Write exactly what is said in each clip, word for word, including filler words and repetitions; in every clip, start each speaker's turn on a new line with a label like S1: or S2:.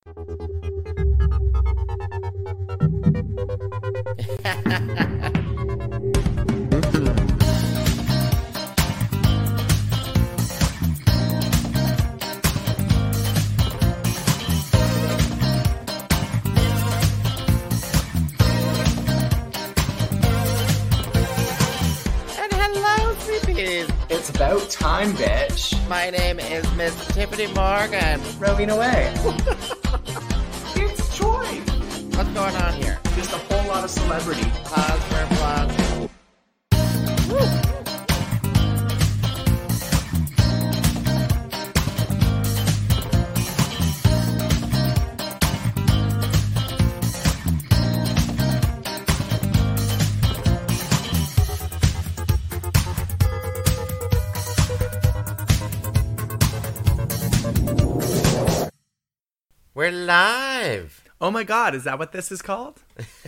S1: It's about time, bitch.
S2: My name is Miss Tiffany Morgan.
S1: Rowing away. It's Troy.
S2: What's going on here?
S1: Just a whole lot of celebrity.
S2: Pause for applause. Woo. We're live.
S3: Oh my God, is that what this is called?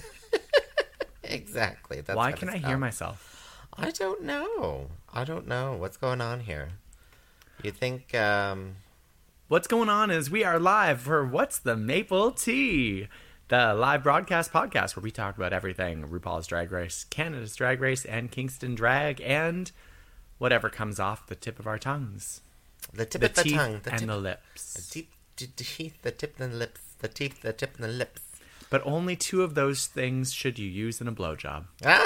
S2: Exactly. That's
S3: Why
S2: what
S3: can I
S2: it's
S3: hear
S2: called.
S3: myself?
S2: I don't know. I don't know. What's going on here? You think, um...
S3: What's going on is we are live for What's the Maple Tea? The live broadcast podcast where we talk about everything. RuPaul's Drag Race, Canada's Drag Race, and Kingston Drag, and whatever comes off the tip of our tongues.
S2: The tip
S3: the
S2: of the
S3: teeth
S2: tongue. The
S3: and
S2: tip,
S3: the lips.
S2: The teeth, the teeth, the tip and the lips. The teeth, the tip and the lips.
S3: But only two of those things should you use in a blowjob.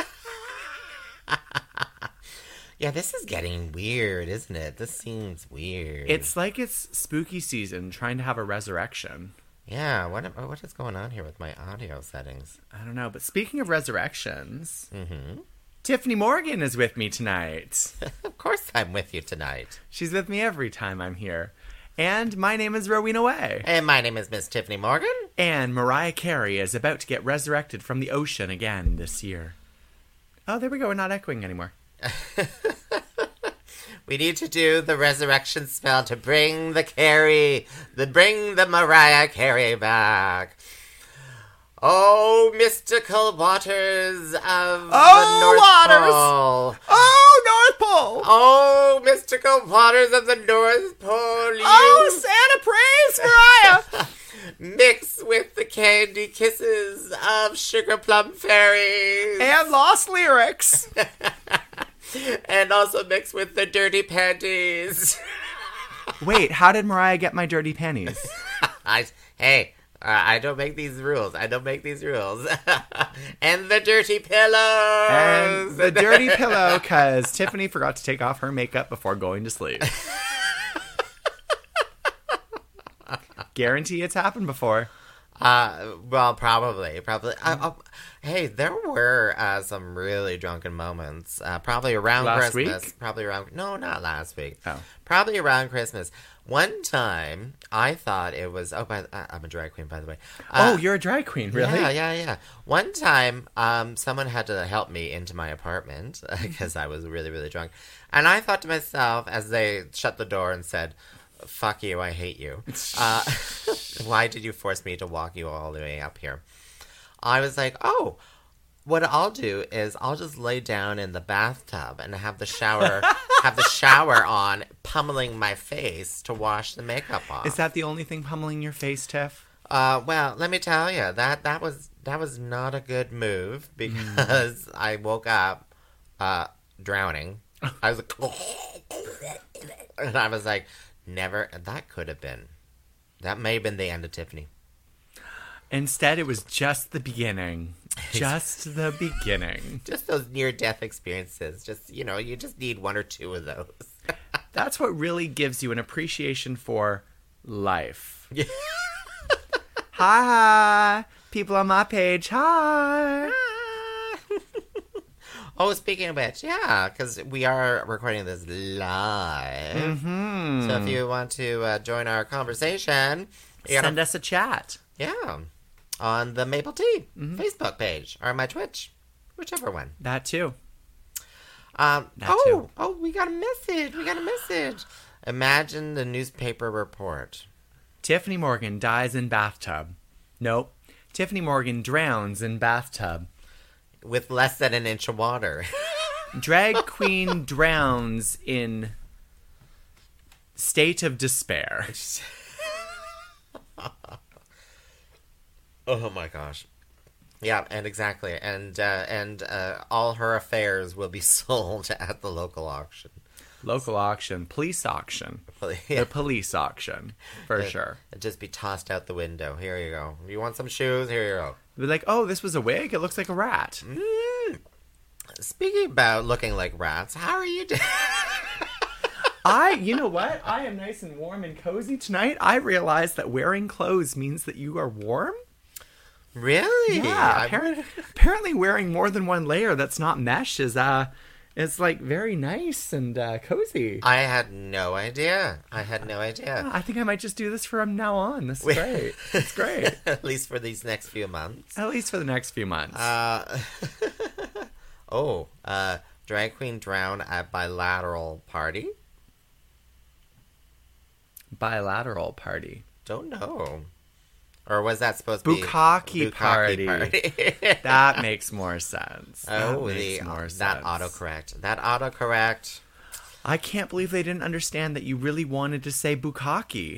S2: Yeah, this is getting weird, isn't it? This seems weird.
S3: It's like it's spooky season trying to have a resurrection.
S2: Yeah, what what is going on here with my audio settings?
S3: I don't know, but speaking of resurrections,
S2: Mm-hmm.
S3: Tiffany Morgan is with me tonight.
S2: Of course I'm with you tonight.
S3: She's with me every time I'm here. And my name is Rowena Way.
S2: And my name is Miss Tiffany Morgan.
S3: And Mariah Carey is about to get resurrected from the ocean again this year. Oh, there we go. We're not echoing anymore.
S2: We need to do the resurrection spell to bring the Carey, the bring the Mariah Carey back. Oh, mystical waters of
S3: oh,
S2: the North
S3: waters.
S2: Pole.
S3: Oh, North Pole.
S2: Oh, mystical waters of the North Pole. You
S3: Oh, Santa, praise Mariah.
S2: mix with the candy kisses of sugar plum fairies.
S3: And lost lyrics.
S2: And also mix with the dirty panties.
S3: Wait, how did Mariah get my dirty panties?
S2: I, hey, uh, I don't make these rules. I don't make these rules. And the dirty pillows.
S3: And the dirty pillow, because Tiffany forgot to take off her makeup before going to sleep. Guarantee it's happened before.
S2: Uh, well, probably, probably. Uh, uh, hey, there were uh, some really drunken moments. Uh, probably around
S3: Last
S2: Christmas.
S3: week?
S2: Probably around. No, not last week.
S3: Oh.
S2: Probably around Christmas. One time, I thought it was. Oh, by, uh, I'm a drag queen, by the way. Uh,
S3: oh, you're a drag queen, really?
S2: Yeah, yeah, yeah. One time, um, someone had to help me into my apartment because I was really, really drunk, and I thought to myself as they shut the door and said, "Fuck you, I hate you. Uh, why did you force me to walk you all the way up here?" I was like, oh, what I'll do is I'll just lay down in the bathtub and have the shower have the shower on, pummeling my face to wash the makeup off.
S3: Is that the only thing pummeling your face, Tiff?
S2: Uh, well, let me tell you, that, that was that was not a good move because mm. I woke up uh, drowning. I was like, and I was like, never, that could have been, that may have been the end of Tiffany.
S3: Instead, it was just the beginning. Just the beginning.
S2: Just those near-death experiences. Just, you know, you just need one or two of those.
S3: That's what really gives you an appreciation for life.
S2: Yeah.
S3: Hi, people on my page. Hi.
S2: Oh, speaking of which, yeah, because we are recording this live.
S3: Mm-hmm.
S2: So if you want to uh, join our conversation, you
S3: send
S2: gotta,
S3: us a chat.
S2: Yeah, on the Maple Tea
S3: mm-hmm.
S2: Facebook page or my Twitch, whichever one.
S3: That too.
S2: Um.
S3: That
S2: oh,
S3: too.
S2: oh, we got a message. We got a message. Imagine the newspaper report.
S3: Tiffany Morgan dies in bathtub. Nope. Tiffany Morgan drowns in bathtub.
S2: With less than an inch of water.
S3: Drag queen drowns in state of despair.
S2: Oh my gosh. Yeah, and exactly. And uh, and uh, all her affairs will be sold at the local auction.
S3: Local auction, police auction.
S2: Yeah.
S3: The police auction, for
S2: It-
S3: sure.
S2: It'd just be tossed out the window. Here you go. You want some shoes? Here you go.
S3: Be like, oh, this was a wig? It looks like a rat.
S2: Mm. Speaking about looking like rats, how are you doing?
S3: I, you know what? I am nice and warm and cozy tonight. I realized that wearing clothes means that you are warm.
S2: Really?
S3: Yeah.
S2: I'm-
S3: Apparently, apparently wearing more than one layer that's not mesh is, uh, is like very nice and uh, cozy.
S2: I had no idea. I had no idea.
S3: I think I might just do this from now on. This is great. It's great.
S2: At least for these next few months.
S3: At least for the next few months.
S2: Uh, oh, uh, drag queen drown at bilateral party?
S3: Bilateral party.
S2: Don't know. Or was that supposed to be
S3: Bukkake party.
S2: party?
S3: That makes more sense. That
S2: Oh,
S3: makes
S2: the,
S3: more
S2: that
S3: sense.
S2: autocorrect. That autocorrect.
S3: I can't believe they didn't understand that you really wanted to say bukkake.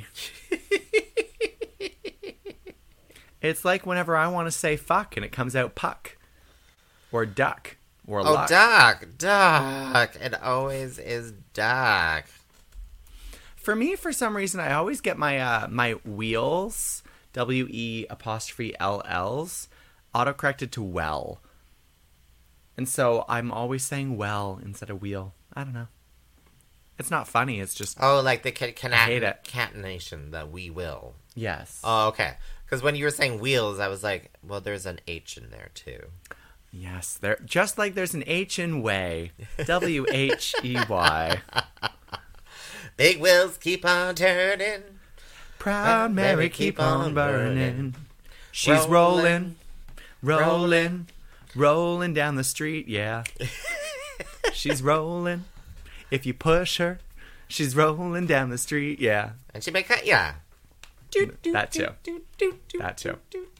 S3: It's like whenever I want to say fuck and it comes out puck. Or duck. Or
S2: Oh,
S3: luck.
S2: duck. Duck. It always is duck.
S3: For me, for some reason, I always get my uh, my wheels, W E apostrophe L L's, autocorrected to well. And so I'm always saying well instead of wheel. I don't know. It's not funny. It's just,
S2: Oh, like the ca-
S3: I hate
S2: cana-
S3: it.
S2: catenation, the we will.
S3: yes.
S2: Oh, okay. Because when you were saying wheels, I was like, well, there's an H in there, too.
S3: Yes. There, just like there's an H in way. W H E Y.
S2: Big wheels keep on turning.
S3: Proud Mary keep on burning. She's rolling, rolling, rolling down the street, yeah. She's rolling. If you push her, she's rolling down the street, yeah.
S2: And she may cut, yeah.
S3: That too. That too.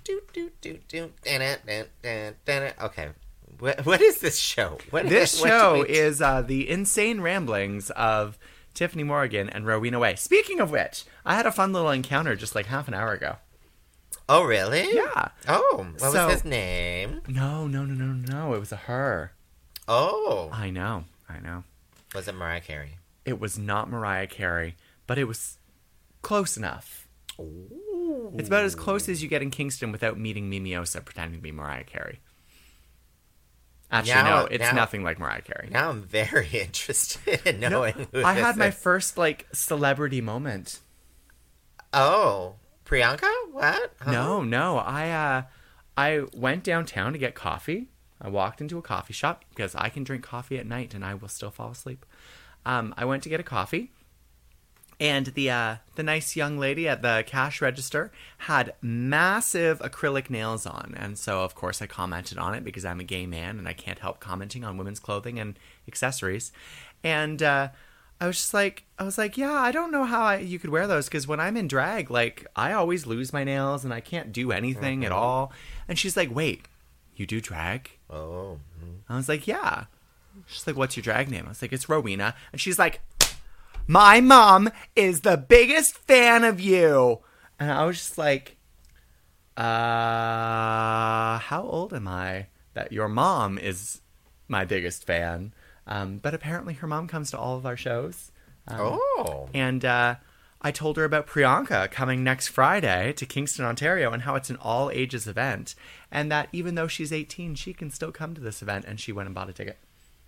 S2: Okay. What, what is this show? What,
S3: This
S2: what do
S3: show
S2: we-
S3: is uh, the insane ramblings of Tiffany Morgan and Rowena Way. Speaking of which, I had a fun little encounter just like half an hour ago.
S2: Oh, really?
S3: Yeah.
S2: Oh, what
S3: So-
S2: was his name?
S3: No, no, no, no, no. It was a her.
S2: Oh.
S3: I know. I know.
S2: Was it Mariah Carey?
S3: It was not Mariah Carey, but it was close enough.
S2: Ooh.
S3: It's about as close as you get in Kingston without meeting Mimiosa pretending to be Mariah Carey. Actually,
S2: Now-
S3: no, it's
S2: now-
S3: nothing like Mariah Carey.
S2: Now I'm very interested in
S3: No,
S2: knowing who
S3: I
S2: this
S3: had my
S2: is.
S3: first like celebrity moment.
S2: Oh. Priyanka? What? Huh?
S3: No, no, I uh, I went downtown to get coffee. I walked into a coffee shop because I can drink coffee at night and I will still fall asleep. Um, I went to get a coffee, and the uh, the nice young lady at the cash register had massive acrylic nails on, and so of course I commented on it because I'm a gay man and I can't help commenting on women's clothing and accessories. And uh, I was just like, I was like, yeah, I don't know how I, you could wear those because when I'm in drag, like I always lose my nails and I can't do anything
S2: Mm-hmm.
S3: at all. And she's like, wait, you do drag?
S2: Oh. mm.
S3: I was like, yeah. She's like, what's your drag name? I was like, it's Rowena. And she's like, my mom is the biggest fan of you. And I was just like, uh, how old am I that your mom is my biggest fan? Um, but apparently her mom comes to all of our shows. Um,
S2: Oh.
S3: And uh, I told her about Priyanka coming next Friday to Kingston, Ontario, and how it's an all-ages event. And that even though she's eighteen, she can still come to this event. And she went and bought a ticket.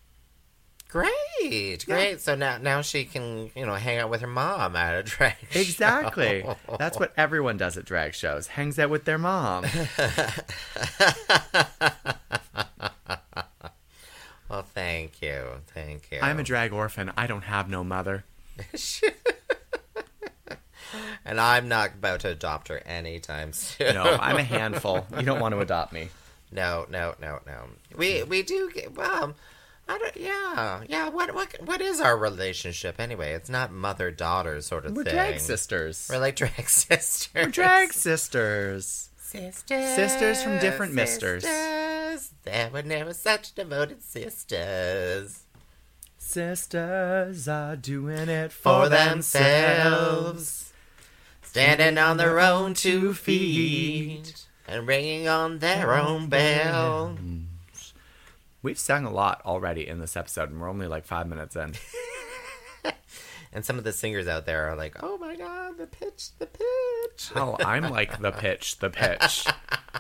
S2: Great, great. So now, now she can, you know, hang out with her mom at a drag show.
S3: Exactly. That's what everyone does at drag shows. Hangs out with their mom.
S2: Well, thank you, thank you.
S3: I'm a drag orphan. I don't have no mother.
S2: and I'm not about to adopt her anytime soon.
S3: No, I'm a handful. You don't want to adopt me.
S2: No, no, no, no. We we do get well. I don't. Yeah, yeah. What what what is our relationship anyway? It's not mother daughter sort of
S3: We're
S2: thing.
S3: drag sisters.
S2: We're like drag sisters.
S3: We're drag sisters.
S2: sisters.
S3: Sisters from different misters.
S2: Sisters. There were never such devoted sisters.
S3: Sisters are doing it for,
S2: For themselves, standing on their own two feet. and ringing on their own bell.
S3: We've sung a lot already in this episode, and we're only like five minutes in.
S2: And some of the singers out there are like, oh my god, the pitch, the pitch.
S3: Hell, I'm like the pitch, the pitch.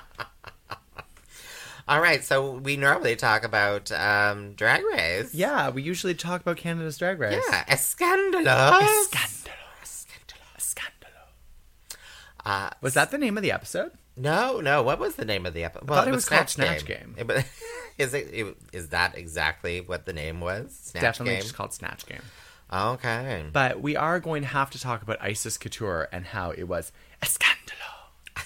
S2: All right, so we normally talk about um, Drag Race.
S3: Yeah, we usually talk about Canada's Drag Race.
S2: Yeah, Escandalous.
S3: Escandalo.
S2: Escandalous.
S3: Escandalo.
S2: Uh,
S3: Was that the name of the episode?
S2: No, no. What was the name of the episode?
S3: thought it was called Snatch Game.
S2: It was- is it, it? Is that exactly what the name was? Snatch
S3: Definitely
S2: Game?
S3: just called Snatch Game.
S2: Okay.
S3: But we are going to have to talk about Isis Couture and how it was Escandalo.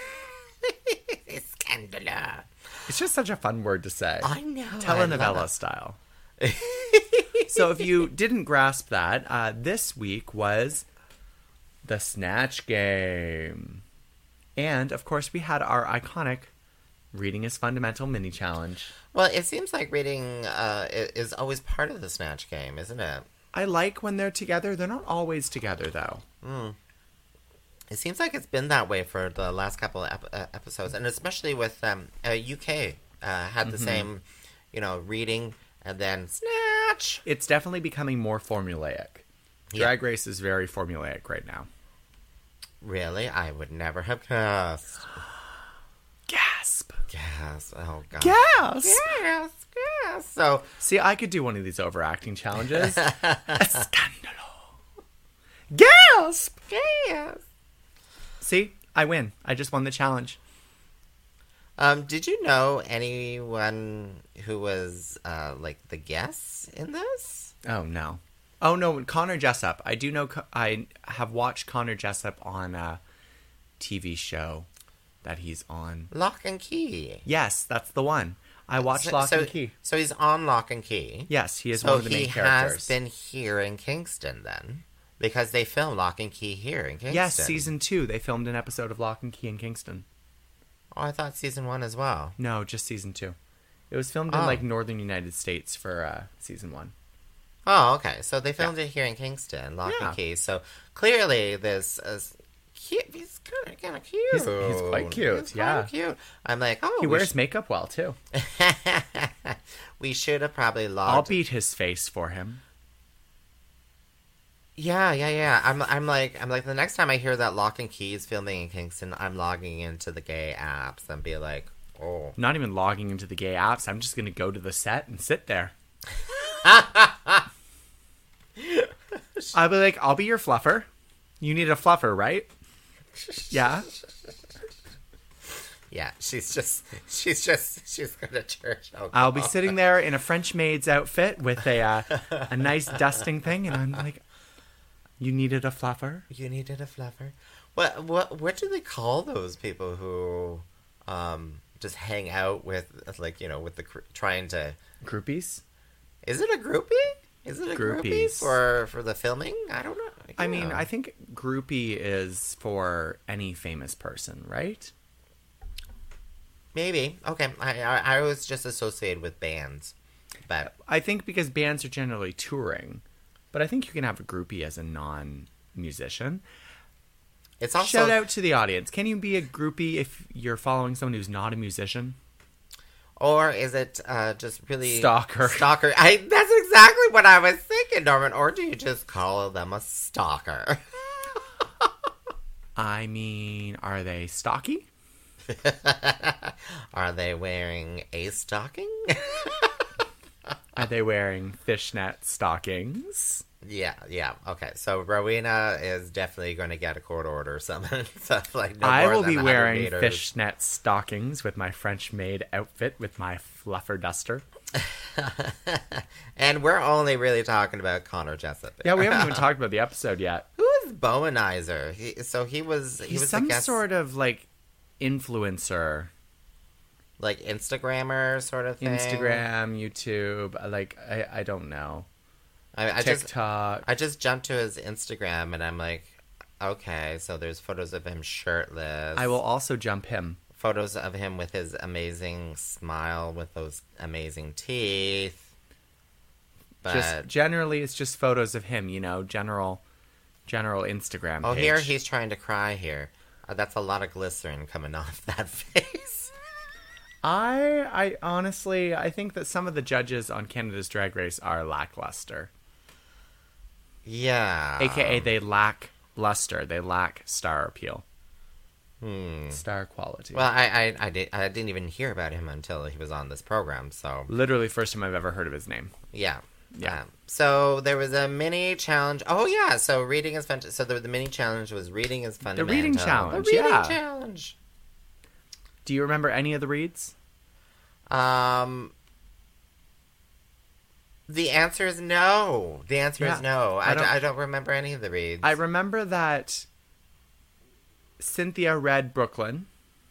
S2: Escandalous.
S3: It's just such a fun word to say.
S2: I know. I
S3: Telenovela
S2: love
S3: style. So if you didn't grasp that, uh, this week was the Snatch Game. And, of course, we had our iconic Reading is Fundamental mini challenge.
S2: Well, it seems like reading uh, i- is always part of the Snatch Game, isn't it?
S3: I like when they're together. They're not always together, though.
S2: It seems like it's been that way for the last couple of ep- uh, episodes, and especially with um, uh, U K uh, had the same, you know, reading and then Snatch.
S3: It's definitely becoming more formulaic.
S2: Yeah.
S3: Drag Race is very formulaic right now.
S2: Really? I would never have guessed.
S3: Gasp!
S2: Yes. Oh, God.
S3: Gasp!
S2: Yes, yes. So,
S3: See, I could do one of these overacting challenges. Escandalo! Gasp!
S2: yes.
S3: See, I win. I just won the challenge.
S2: Um, did you know anyone who was, uh, like, the guests in this?
S3: Oh, no. Oh, no, Connor Jessup. I do know, Co- I have watched Connor Jessup on a T V show that he's on.
S2: Lock and Key.
S3: Yes, that's the one. I watched Lock
S2: so,
S3: and Key.
S2: So he's on Lock and Key.
S3: Yes, he is
S2: So
S3: one of the main
S2: he
S3: characters.
S2: has been here in Kingston then, because they filmed Lock and Key here in Kingston.
S3: Yes, season two. They filmed an episode of Lock and Key in Kingston.
S2: Oh, I thought season one as well.
S3: No, just season two. It was filmed in
S2: Oh.
S3: like northern United States for uh, season one.
S2: Oh, okay. So they filmed it here in Kingston, Lock
S3: Yeah.
S2: and Key. So clearly, this is cute. He's kind of kind of cute.
S3: He's- he's quite cute,
S2: He's
S3: yeah.
S2: quite cute. I'm like, oh,
S3: He
S2: we
S3: wears
S2: sh-
S3: makeup well too.
S2: we should have probably
S3: I'll
S2: logged.
S3: beat his face for him.
S2: Yeah, yeah, yeah. I'm, I'm like, I'm like, the next time I hear that Lock and Key is filming in Kingston, I'm logging into the gay apps and be like, oh.
S3: Not even logging into the gay apps. I'm just gonna go to the set and sit there. I'll be like, I'll be your fluffer. You need a fluffer, right? Yeah.
S2: Yeah, she's just, she's just, she's going to church. Oh,
S3: I'll be
S2: God.
S3: sitting there in a French maid's outfit with a uh, a nice dusting thing, and I'm like, you needed a fluffer?
S2: You needed a fluffer. What, what, what do they call those people who, um, just hang out with, like, you know, with the, cr- trying to,
S3: Groupies?
S2: is it a groupie? Is it a groupie
S3: Groupies.
S2: for, for the filming? I don't know.
S3: I mean,
S2: Yeah.
S3: I think groupie is for any famous person, right?
S2: Maybe. Okay. I, I, I was just associated with bands, but
S3: I think because bands are generally touring, but I think you can have a groupie as a non-musician.
S2: it's also,
S3: Shout out to the audience. Can you be a groupie if you're following someone who's not a musician?
S2: or is it, uh, just really
S3: Stalker.
S2: Stalker. I, that's exactly what I was thinking, Norman. Or do you just call them a stalker?
S3: I mean, are they stocky?
S2: Are they wearing a stocking?
S3: Are they wearing fishnet stockings?
S2: Yeah, yeah. Okay, so Rowena is definitely going to get a court order or something. So, like, no
S3: I
S2: more
S3: will
S2: than
S3: be
S2: one hundred
S3: wearing
S2: meters.
S3: fishnet stockings with my French maid outfit with my fluffer duster.
S2: And we're only really talking about Connor Jessup.
S3: Yeah, we haven't even talked about the episode yet.
S2: Who is Bowmanizer? He, so he was he
S3: He's
S2: was
S3: some
S2: the guest,
S3: sort of like influencer.
S2: like Instagrammer sort of thing.
S3: Instagram, YouTube, like I, I don't know.
S2: I, I just
S3: TikTok.
S2: I just jumped to his Instagram and I'm like, okay, so there's photos of him shirtless.
S3: I will also jump him.
S2: Photos of him with his amazing smile with those amazing teeth. But
S3: Just generally, it's just photos of him. You know, general, general Instagram.
S2: oh,
S3: page.
S2: here he's trying to cry here. Uh, that's a lot of glycerin coming off that face.
S3: I I honestly I think that some of the judges on Canada's Drag Race are lackluster.
S2: Yeah.
S3: A K A they lack luster. They lack star appeal.
S2: Hmm.
S3: Star quality.
S2: Well, I, I, I, did, I didn't even hear about him until he was on this program, so...
S3: Literally first time I've ever heard of his name.
S2: Yeah.
S3: Yeah.
S2: Um, so there was a mini challenge. Oh, yeah. So reading is fun. So the, the mini challenge was reading is fundamental.
S3: The reading challenge,
S2: The reading
S3: yeah.
S2: challenge.
S3: Do you remember any of the reads?
S2: Um... The answer is no. The answer
S3: Yeah.
S2: is no. I,
S3: I
S2: d-
S3: don't-
S2: I don't remember any of the reads.
S3: I remember that Cynthia read Brooklyn.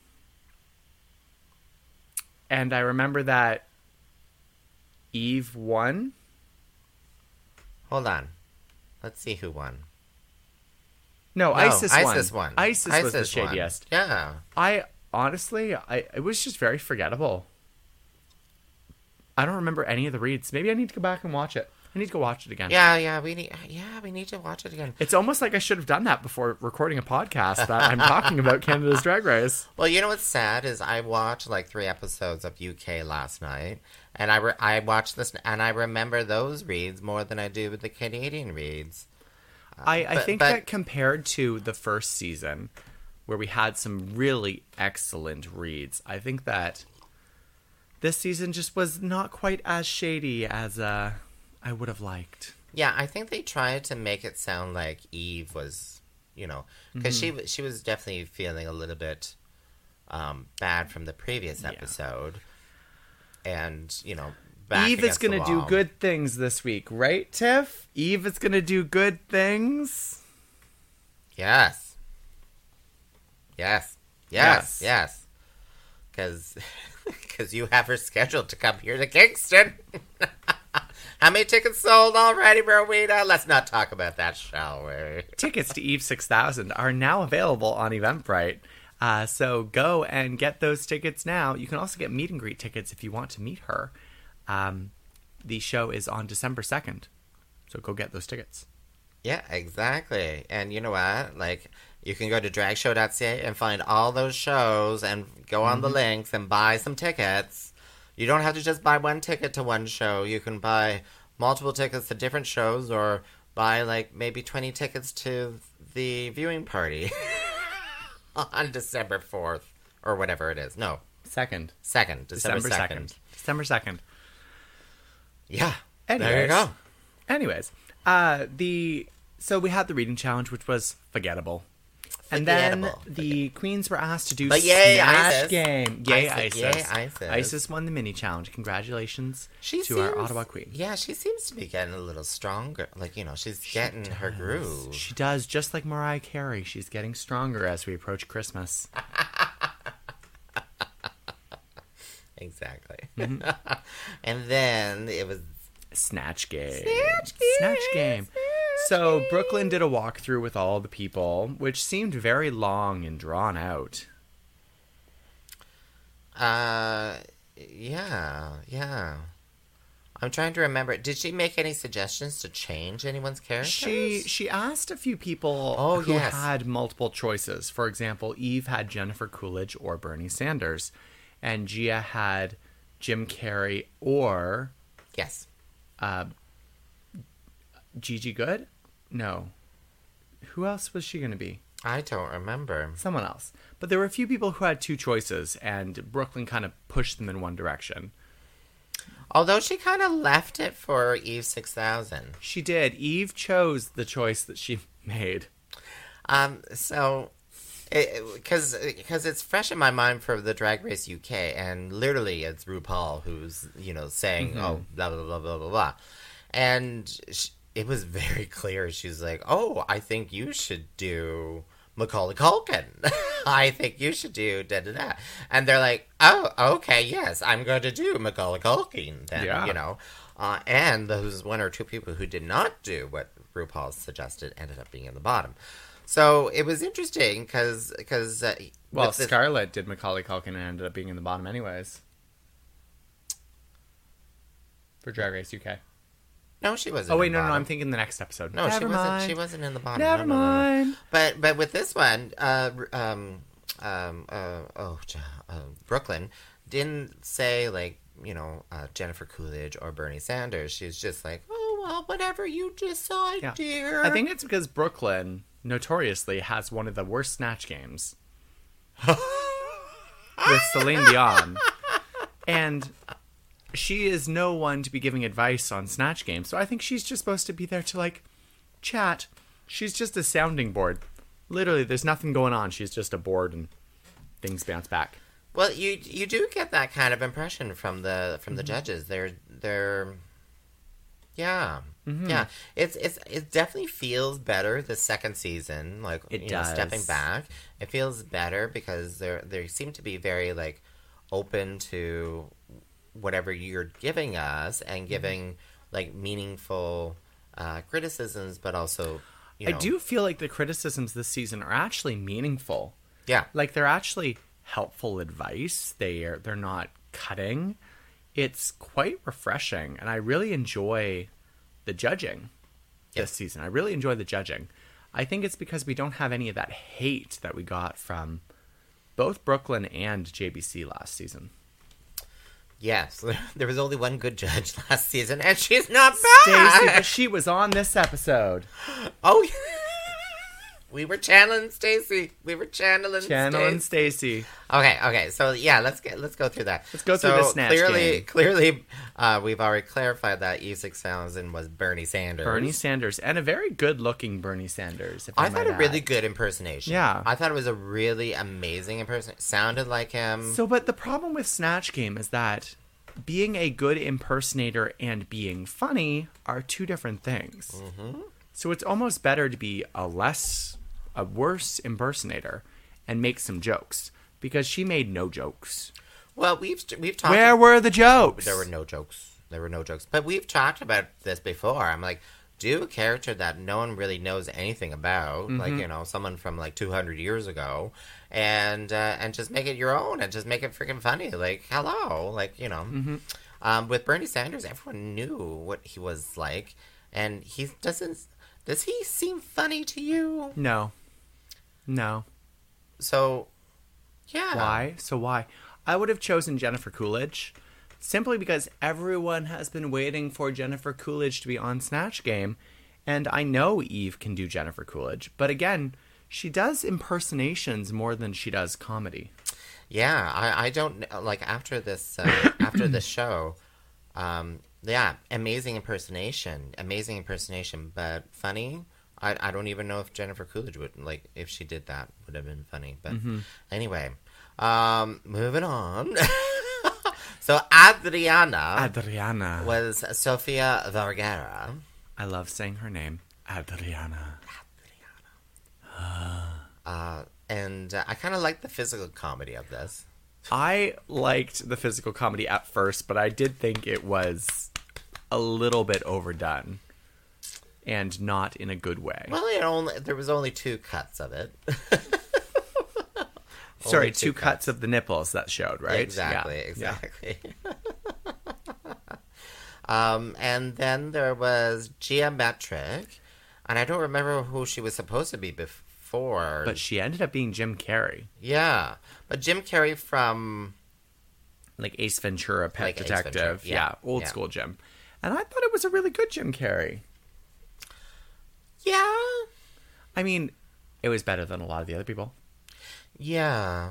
S3: And I remember that Eve won.
S2: Hold on. Let's see who won.
S3: No,
S2: No,
S3: Isis won.
S2: Isis won.
S3: Isis, was the
S2: Isis won.
S3: shadiest.
S2: Yeah.
S3: I honestly, I it was just very forgettable. I don't remember any of the reads. Maybe I need to go back and watch it. I need to go watch it again.
S2: Yeah, yeah, we need yeah, we need to watch it again.
S3: It's almost like I should have done that before recording a podcast that I'm talking about Canada's Drag Race.
S2: Well, you know what's sad is I watched like three episodes of U K last night, and I re- I watched this and I remember those reads more than I do with the Canadian reads.
S3: I, I
S2: but-
S3: think
S2: but-
S3: that compared to the first season, where we had some really excellent reads, I think that this season just was not quite as shady as uh, I would have liked.
S2: Yeah, I think they tried to make it sound like Eve was, you know, because
S3: Mm-hmm.
S2: she she was definitely feeling a little bit um, bad from the previous
S3: Yeah.
S2: episode, and you know, back
S3: Eve is
S2: against the
S3: going to do
S2: wall.
S3: good things this week, right, Tiff? Eve is going to do good things.
S2: Yes. Yes.
S3: Yes.
S2: Yes. Yes. Because because you have her scheduled to come here to Kingston. How many tickets sold already, Rowena? Let's not talk about that, shall we?
S3: Tickets to Eve six thousand are now available on Eventbrite. Uh, so go and get those tickets now. You can also get meet and greet tickets if you want to meet her. Um, the show is on December second. So go get those tickets.
S2: Yeah, exactly. And you know what? Like, you can go to drag show dot c a and find all those shows and go on the links and buy some tickets. You don't have to just buy one ticket to one show. You can buy multiple tickets to different shows or buy, like, maybe twenty tickets to the viewing party on December fourth or whatever it is. No,
S3: Second.
S2: second. December,
S3: December
S2: second.
S3: second. December second.
S2: Yeah.
S3: Anyways.
S2: There you go.
S3: Anyways, uh, the so we had the reading challenge, which was forgettable. And then
S2: Forgettable.
S3: the queens were asked to do
S2: But yay,
S3: Snatch
S2: Isis.
S3: Game. Yay,
S2: Isis,
S3: Isis.
S2: yay, Isis.
S3: Isis won the mini challenge. Congratulations
S2: She
S3: to our
S2: seems-
S3: Ottawa queen.
S2: Yeah, she seems to be getting a little stronger. Like, you know, she's getting her groove.
S3: She does, just like Mariah Carey. She's getting stronger as we approach Christmas.
S2: Exactly.
S3: Mm-hmm.
S2: And then it was
S3: Snatch Game.
S2: Snatch Game,
S3: Snatch Game.
S2: Snatch
S3: So
S2: Game.
S3: Brooklyn did a walkthrough with all the people, which seemed very long and drawn out.
S2: uh yeah, yeah. I'm trying to remember. Did she make any suggestions to change anyone's characters?
S3: She she asked a few people
S2: Oh,
S3: who
S2: yes.
S3: had multiple choices. For example, Eve had Jennifer Coolidge or Bernie Sanders, and Gia had Jim Carrey or
S2: Yes.
S3: uh, Gigi Good. No, who else was she going to be?
S2: I don't remember.
S3: Someone else. But there were a few people who had two choices, and Brooklyn kind of pushed them in one direction.
S2: Although she kind of left it for Eve six thousand.
S3: She did. Eve chose the choice that she made.
S2: Um, so, because because it's fresh in my mind for the Drag Race U K, and literally it's RuPaul who's, you know, saying,
S3: Mm-hmm.
S2: oh, blah, blah, blah, blah, blah, blah. And she, it was very clear. She's like, oh, I think you should do Macaulay Culkin. I think you should do da-da-da. And they're like, oh, okay, yes, I'm going to do Macaulay Culkin then,
S3: Yeah.
S2: you know. Uh, and those one or two people who did not do what RuPaul suggested ended up being in the bottom. So it was interesting because... Cause, uh,
S3: Well,
S2: with this-
S3: Scarlett did Macaulay Culkin and ended up being in the bottom anyways. For Drag Race U K.
S2: No, she wasn't.
S3: Oh wait,
S2: in
S3: no, no,
S2: bottom.
S3: I'm thinking the next episode.
S2: No,
S3: Never
S2: she
S3: mind.
S2: wasn't. She wasn't in the bottom.
S3: Never
S2: no, no, no, no.
S3: mind.
S2: But but with this one, uh, um, um, uh, oh, uh, Brooklyn didn't say like you know uh, Jennifer Coolidge or Bernie Sanders. She's just like, oh well, whatever you decide,
S3: Yeah.
S2: dear.
S3: I think it's because Brooklyn notoriously has one of the worst snatch games with Celine Dion, and she is no one to be giving advice on snatch games. So I think she's just supposed to be there to like chat. She's just a sounding board. Literally, there's nothing going on. She's just a board and things bounce back.
S2: Well, you you do get that kind of impression from the from the
S3: Mm-hmm.
S2: judges. They're they're yeah.
S3: Mm-hmm.
S2: Yeah. It's it's it definitely feels better the second season, like
S3: It
S2: you know,
S3: does.
S2: stepping back. It feels better because they're they seem to be very like open to whatever you're giving us
S3: Mm-hmm.
S2: and giving like meaningful uh, criticisms, but also you know,
S3: I do feel like the criticisms this season are actually meaningful.
S2: yeah.
S3: Like they're actually helpful advice. They are they're not cutting. It's quite refreshing, and I really enjoy the judging this
S2: Yes.
S3: season. I really enjoy the judging. I think it's because we don't have any of that hate that we got from both Brooklyn and J B C last season.
S2: Yes, there was only one good judge last season, and she's not back.
S3: Stacey, but she was on this episode.
S2: Oh, yeah. We were channeling Stacy. We were channeling
S3: Channeling
S2: Stacy.
S3: Stacey.
S2: Okay, okay. So yeah, let's get let's go through that.
S3: Let's go through
S2: so
S3: the snatch
S2: clearly,
S3: game.
S2: Clearly, uh, we've already clarified that E six thousand was Bernie Sanders.
S3: Bernie Sanders, and a very good-looking Bernie Sanders. If
S2: I
S3: I
S2: thought
S3: might
S2: a really
S3: add.
S2: good impersonation.
S3: Yeah.
S2: I thought it was a really amazing impersonation. Sounded like him.
S3: So, but the problem with Snatch Game is that being a good impersonator and being funny are two different things.
S2: Mm-hmm.
S3: So it's almost better to be a less, a worse impersonator and make some jokes, because she made no jokes.
S2: Well, we've we've talked.
S3: Where were the jokes?
S2: There were no jokes. There were no jokes. But we've talked about this before. I'm like, do a character that no one really knows anything about,
S3: Mm-hmm.
S2: like, you know, someone from like two hundred years ago, and uh, and just make it your own and just make it freaking funny. Like, hello, like, you know.
S3: Mm-hmm.
S2: Um, with Bernie Sanders, everyone knew what he was like, and he doesn't. Does he seem funny to you?
S3: No. No.
S2: So, yeah.
S3: Why? So why? I would have chosen Jennifer Coolidge simply because everyone has been waiting for Jennifer Coolidge to be on Snatch Game, and I know Eve can do Jennifer Coolidge, but again, she does impersonations more than she does comedy.
S2: Yeah, I, I don't like after this uh, after this show. Um, yeah, amazing impersonation, amazing impersonation, but funny. I I don't even know if Jennifer Coolidge would like if she did that would have been funny. But
S3: Mm-hmm.
S2: anyway, um, moving on. So Adriana
S3: Adriana.
S2: was Sofia Vergara.
S3: I love saying her name. Adriana.
S2: Uh, and uh, I kind of like the physical comedy of this.
S3: I liked the physical comedy at first, but I did think it was a little bit overdone. And not in a good way.
S2: Well, it only there was only two cuts of it.
S3: Sorry,
S2: Only
S3: two cuts of the nipples that showed, right?
S2: Exactly,
S3: Yeah.
S2: exactly. um, and then there was Geometric, and I don't remember who she was supposed to be before.
S3: But she ended up being Jim Carrey.
S2: yeah, but Jim Carrey from
S3: Like Ace Ventura, Pet
S2: Like Ace
S3: Detective.
S2: Ventura,
S3: Yeah,
S2: yeah,
S3: old
S2: yeah.
S3: school Jim. And I thought it was a really good Jim Carrey.
S2: yeah,
S3: I mean, it was better than a lot of the other people.
S2: yeah,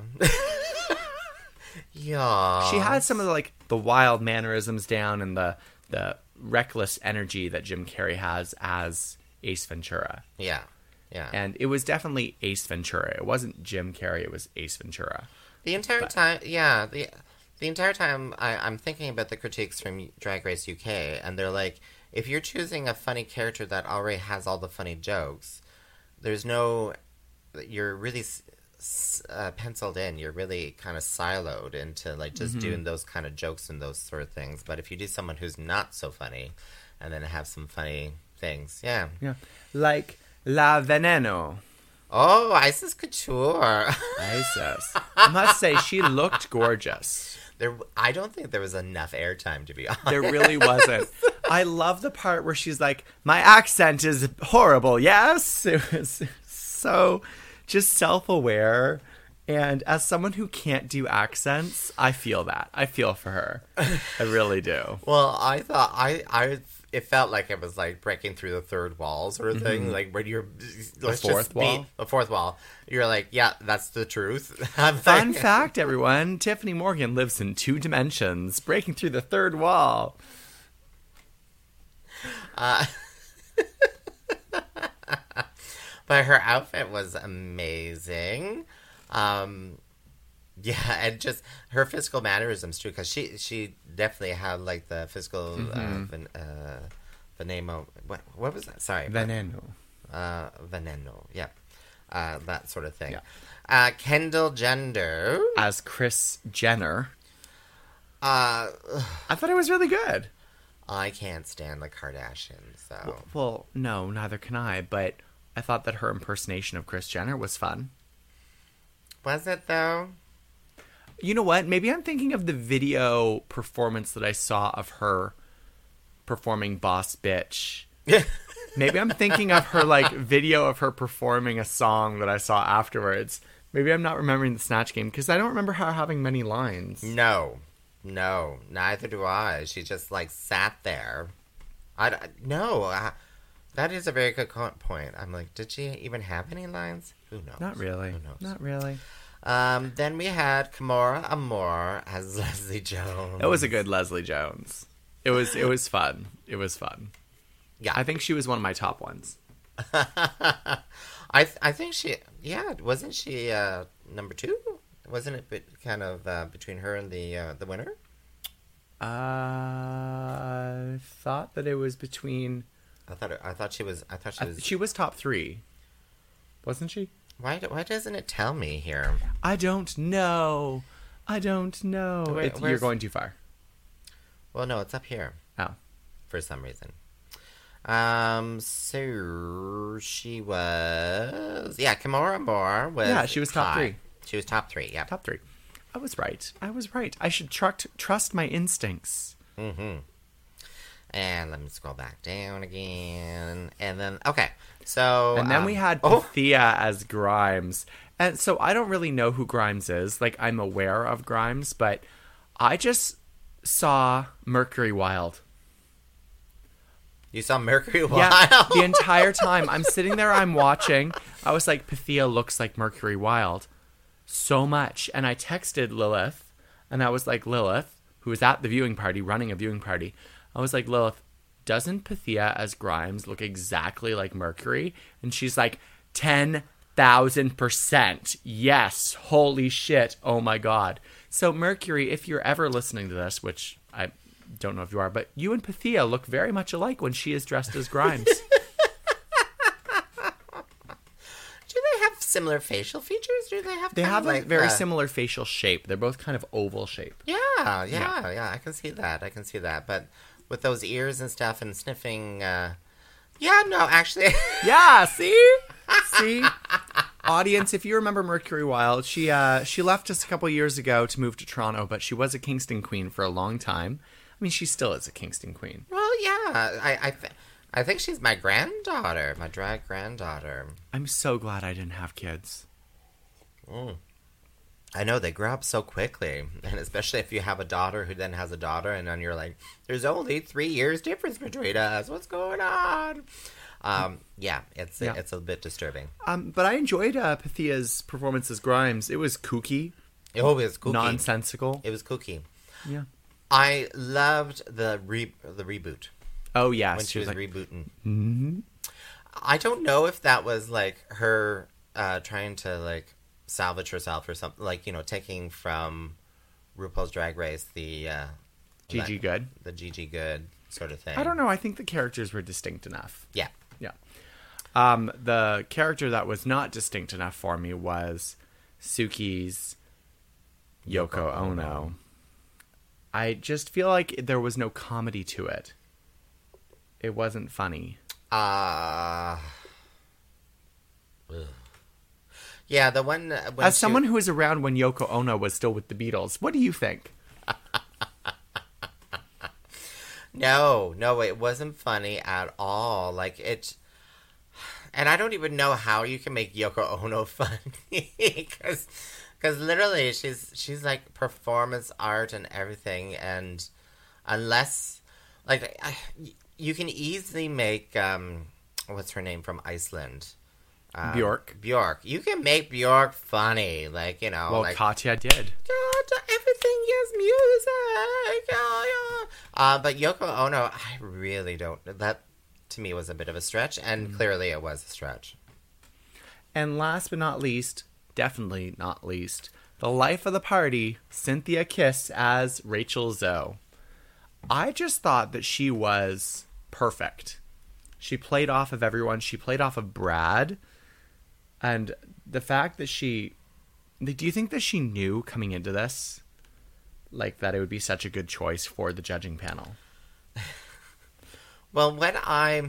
S2: yeah.
S3: She had some of the, like, the wild mannerisms down and the the reckless energy that Jim Carrey has as Ace Ventura.
S2: yeah, yeah.
S3: And it was definitely Ace Ventura. It wasn't Jim Carrey, it was Ace Ventura.
S2: The entire time, yeah, the the entire time I, I'm thinking about the critiques from Drag Race U K, and they're like, if you're choosing a funny character that already has all the funny jokes, there's no, you're really s- s- uh, penciled in. You're really kind of siloed into like just doing those kind of jokes and those sort of things. But if you do someone who's not so funny, and then have some funny things, yeah.
S3: Yeah. Like La Veneno.
S2: Oh, Isis Couture.
S3: Isis. I must say, she looked gorgeous.
S2: There, I don't think there was enough airtime, to be honest.
S3: There really wasn't. I love the part where she's like, my accent is horrible, yes? It was so just self-aware. And as someone who can't do accents, I feel that. I feel for her. I really do.
S2: Well, I thought I, I, it felt like it was like breaking through the third wall sort of thing. Mm-hmm. Like when you're
S3: the fourth wall,
S2: be, the fourth wall. You're like, yeah, that's the truth.
S3: Fun fact, everyone: Tiffany Morgan lives in two dimensions, breaking through the third wall.
S2: Uh, but her outfit was amazing. Um, yeah, and just her physical mannerisms too, because she she definitely had like the physical mm-hmm. uh, ven, uh, veneno. What what was that? Sorry,
S3: veneno.
S2: Uh, veneno. Yeah, uh, that sort of thing.
S3: Yeah.
S2: Uh, Kendall Jenner
S3: as Kris Jenner.
S2: Uh,
S3: I thought it was really good.
S2: I can't stand the Kardashians, so.
S3: Well, well, no, neither can I. But I thought that her impersonation of Kris Jenner was fun.
S2: Was it, though?
S3: You know what? Maybe I'm thinking of the video performance that I saw of her performing Boss Bitch. Maybe I'm thinking of her, like, video of her performing a song that I saw afterwards. Maybe I'm not remembering the Snatch Game, because I don't remember her having many lines.
S2: No. No. Neither do I. She just, like, sat there. I, no. I, that is a very good point. I'm like, did she even have any lines? Who knows?
S3: Not really.
S2: Who knows?
S3: Not really.
S2: Um, then we had Kimora Amour as Leslie Jones.
S3: It was a good Leslie Jones. It was it was fun. It was fun.
S2: Yeah.
S3: I think she was one of my top ones.
S2: I th- I think she, yeah, wasn't she uh, number two? Wasn't it bit, kind of uh, between her and the uh, the winner?
S3: Uh, I thought that it was between.
S2: I thought it, I thought she was. I thought she was.
S3: I, she was top three, wasn't she?
S2: Why? Why doesn't it tell me here?
S3: I don't know. I don't know.
S2: Where,
S3: it's, you're going too far.
S2: Well, no, it's up here.
S3: Oh,
S2: for some reason. Um. So she was. Yeah, Kimora Amour was.
S3: Yeah, she was top
S2: high.
S3: three.
S2: She was top three. Yeah,
S3: top three. I was right. I was right. I should trust trust my instincts.
S2: Mm-hmm. And let me scroll back down again. And then, okay. So.
S3: And then
S2: um,
S3: we had
S2: oh.
S3: Pythia as Grimes. And so I don't really know who Grimes is. Like, I'm aware of Grimes, but I just saw Mercury Wild.
S2: You saw Mercury Wild?
S3: Yeah, the entire time. I'm sitting there, I'm watching. I was like, Pythia looks like Mercury Wild. So much. And I texted Lilith, and I was like, Lilith, who was at the viewing party, running a viewing party, I was like, Lilith, doesn't Pythia as Grimes look exactly like Mercury? And she's like, ten thousand percent. Yes. Holy shit. Oh my God. So Mercury, if you're ever listening to this, which I don't know if you are, but you and Pythia look very much alike when she is dressed as Grimes.
S2: Do they have similar facial features? Do they have
S3: They have
S2: like
S3: a very
S2: uh,
S3: similar facial shape. They're both kind of oval shape.
S2: Yeah, yeah,
S3: Yeah.
S2: yeah, I can see that. I can see that. But with those ears and stuff and sniffing, uh, yeah, no, actually.
S3: Yeah, see? See? Audience, if you remember Mercury Wild, she uh, she left us a couple years ago to move to Toronto, but she was a Kingston queen for a long time. I mean, she still is a Kingston queen.
S2: Well, yeah, I I, th- I think she's my granddaughter, my drag granddaughter.
S3: I'm so glad I didn't have kids.
S2: Mm. I know, they grow up so quickly, and especially if you have a daughter who then has a daughter, and then you're like, there's only three years difference between us. What's going on? Um, yeah, it's
S3: Yeah.
S2: it's a bit disturbing.
S3: Um, but I enjoyed uh, Pythia's performance as Grimes. It was kooky,
S2: Oh, it was kooky.
S3: nonsensical.
S2: It was kooky.
S3: Yeah.
S2: I loved the re- the reboot
S3: Oh, yes.
S2: when she was
S3: like,
S2: rebooting.
S3: "Mhm."
S2: I don't know if that was like her uh, trying to like salvage herself or something, like, you know, taking from RuPaul's Drag Race the uh,
S3: Gigi Good.
S2: the Gigi Good sort of thing.
S3: I don't know. I think the characters were distinct enough.
S2: Yeah.
S3: Yeah. Um, the character that was not distinct enough for me was Suki's Yoko,
S2: Yoko
S3: Ono.
S2: Ono.
S3: I just feel like there was no comedy to it. It wasn't funny.
S2: Uh, ugh. Yeah, the one... uh, When
S3: As
S2: she-
S3: someone who was around when Yoko Ono was still with the Beatles, what do you think?
S2: No, no, it wasn't funny at all. Like, it... And I don't even know how you can make Yoko Ono funny. Because because literally, she's, she's like performance art and everything. And unless... Like, I, you can easily make... Um, what's her name from Iceland? Um,
S3: Bjork.
S2: Bjork. You can make Bjork funny. Like, you know...
S3: Well,
S2: like,
S3: Katya did.
S2: God, everything is music. Yeah, yeah. Uh, but Yoko Ono, I really don't. That to me was a bit of a stretch, and mm. clearly it was a stretch.
S3: And last but not least, definitely not least, the life of the party, Cynthia Kiss as Rachel Zoe. I just thought that she was perfect. She played off of everyone. She played off of Brad, and the fact that she. Do you think that she knew coming into this, like, that it would be such a good choice for the judging panel?
S2: Well, when I...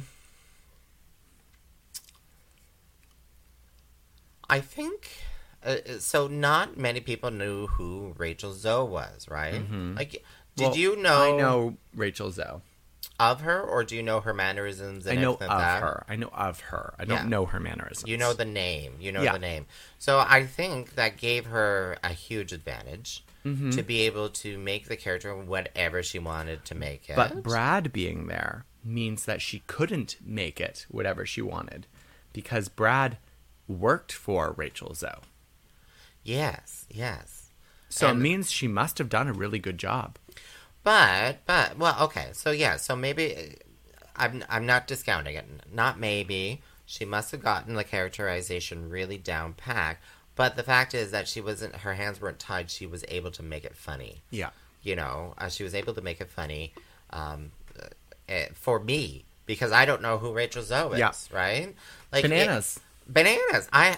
S2: I think... Uh, so not many people knew who Rachel Zoe was, right?
S3: Mm-hmm.
S2: Like, did
S3: well,
S2: you know...
S3: I know Rachel Zoe.
S2: Of her, or do you know her mannerisms and
S3: I know
S2: everything
S3: of
S2: like that?
S3: her. I know of her. I don't
S2: Yeah.
S3: know her mannerisms.
S2: You know the name. You know
S3: Yeah.
S2: the name. So I think that gave her a huge advantage
S3: mm-hmm.
S2: to be able to make the character whatever she wanted to make it.
S3: But Brad being there means that she couldn't make it whatever she wanted, because Brad worked for Rachel Zoe.
S2: Yes, yes.
S3: So
S2: And-
S3: it means she must have done a really good job.
S2: But, but, well, okay. So, yeah. So maybe, I'm, I'm not discounting it. Not maybe. She must have gotten the characterization really down pat. But the fact is that she wasn't, her hands weren't tied. She was able to make it funny.
S3: Yeah.
S2: You know, uh, she was able to make it funny um, uh, for me. Because I don't know who Rachel Zoe is,
S3: Yeah.
S2: right? Like
S3: Bananas.
S2: It, bananas. I,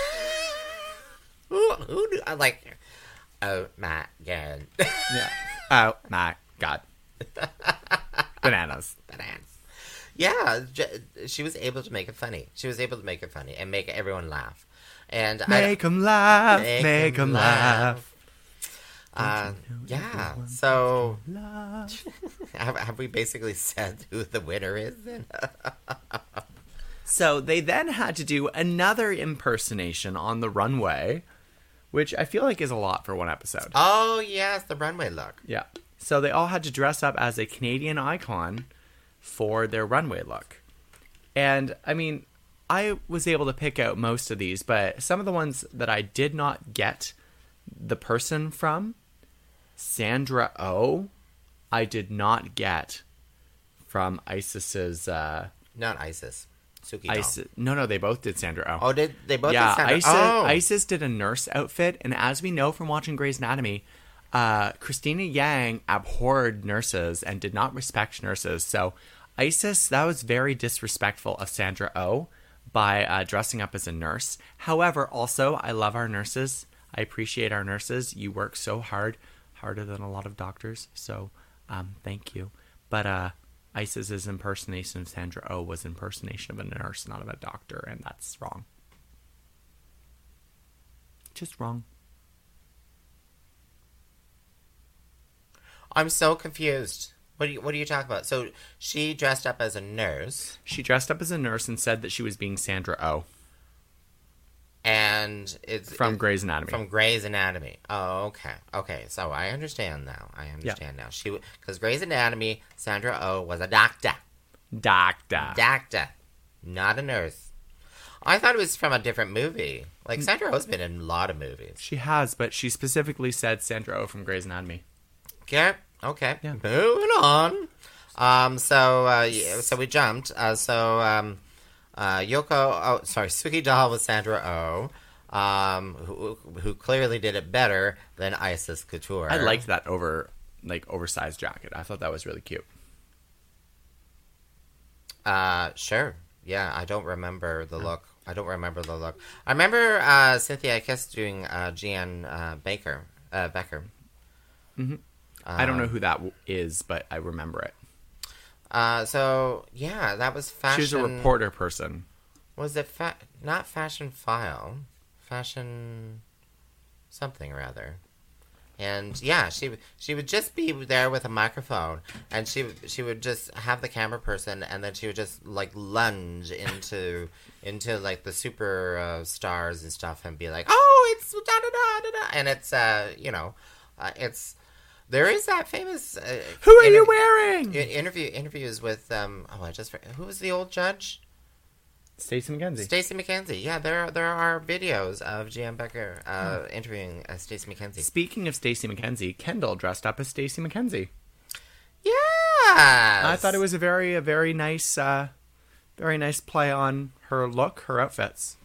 S2: who, who do I like, oh my God.
S3: Yeah. Oh my God. Bananas.
S2: Bananas. Yeah, j- she was able to make it funny. She was able to make it funny and make everyone laugh. And
S3: Make them laugh. Make them laugh.
S2: Uh, yeah, so have, have we basically said who the winner is then?
S3: So they then had to do another impersonation on the runway, which I feel like is a lot for one episode.
S2: Oh, yes, the runway look.
S3: Yeah. So they all had to dress up as a Canadian icon for their runway look. And, I mean, I was able to pick out most of these, but some of the ones that I did not get the person from, Sandra Oh, I did not get from Isis's... Uh,
S2: Not Isis. Suki doll.
S3: Isis. No, no, they both did Sandra Oh.
S2: Oh, did they both
S3: yeah,
S2: did Sandra?
S3: Isis,
S2: oh.
S3: Isis did a nurse outfit, and as we know from watching Grey's Anatomy, uh, Christina Yang abhorred nurses and did not respect nurses. So Isis, that was very disrespectful of Sandra Oh by uh, dressing up as a nurse. However, also, I love our nurses. I appreciate our nurses. You work so hard, harder than a lot of doctors. So um, thank you. But uh, Isis's impersonation of Sandra Oh was impersonation of a nurse, not of a doctor, and that's wrong. Just wrong.
S2: I'm so confused. What do you What are you talking about? So she dressed up as a nurse,
S3: She dressed up as a nurse and said that she was being Sandra Oh
S2: and it's
S3: from
S2: it-
S3: Grey's Anatomy.
S2: From Grey's Anatomy. Oh, okay, okay. So I understand now. I understand now. She because Grey's Anatomy, Sandra Oh was a doctor.
S3: Doctor.
S2: Doctor, not a nurse. I thought it was from a different movie. Like Sandra Oh's been in a lot of movies.
S3: She has, but she specifically said Sandra Oh from Grey's Anatomy.
S2: Okay, okay.
S3: Yeah.
S2: Moving on. Um, so, uh, yeah, so we jumped. Uh, so, um, uh, Yoko, oh, sorry, Suki Doll was Sandra Oh, um, who, who clearly did it better than Isis Couture.
S3: I liked that over, like, oversized jacket. I thought that was really cute.
S2: Uh, sure. Yeah, I don't remember the look. I don't remember the look. I remember, uh, Cynthia Kiss doing, uh, Jeanne, uh, Baker, uh, Becker.
S3: Mm-hmm. I don't know who that w- is, but I remember it.
S2: Uh, so, yeah, that was fashion.
S3: She was a reporter person.
S2: Was it fa- not Fashion File? Fashion something or other. And yeah, she she would just be there with a microphone, and she she would just have the camera person, and then she would just like lunge into into like the super uh, stars and stuff, and be like, "Oh, it's da da da da da," and it's uh you know, uh, it's there is that famous uh,
S3: Who are
S2: inter-
S3: you wearing?
S2: interview interviews with um oh I just who was the old judge?
S3: Stacey McKenzie.
S2: Stacey McKenzie. Yeah, there there are videos of G M Becker uh, hmm. interviewing uh, Stacey McKenzie.
S3: Speaking of Stacey McKenzie, Kendall dressed up as Stacey McKenzie.
S2: Yeah,
S3: I thought it was a very a very nice uh, very nice play on her look, her outfits.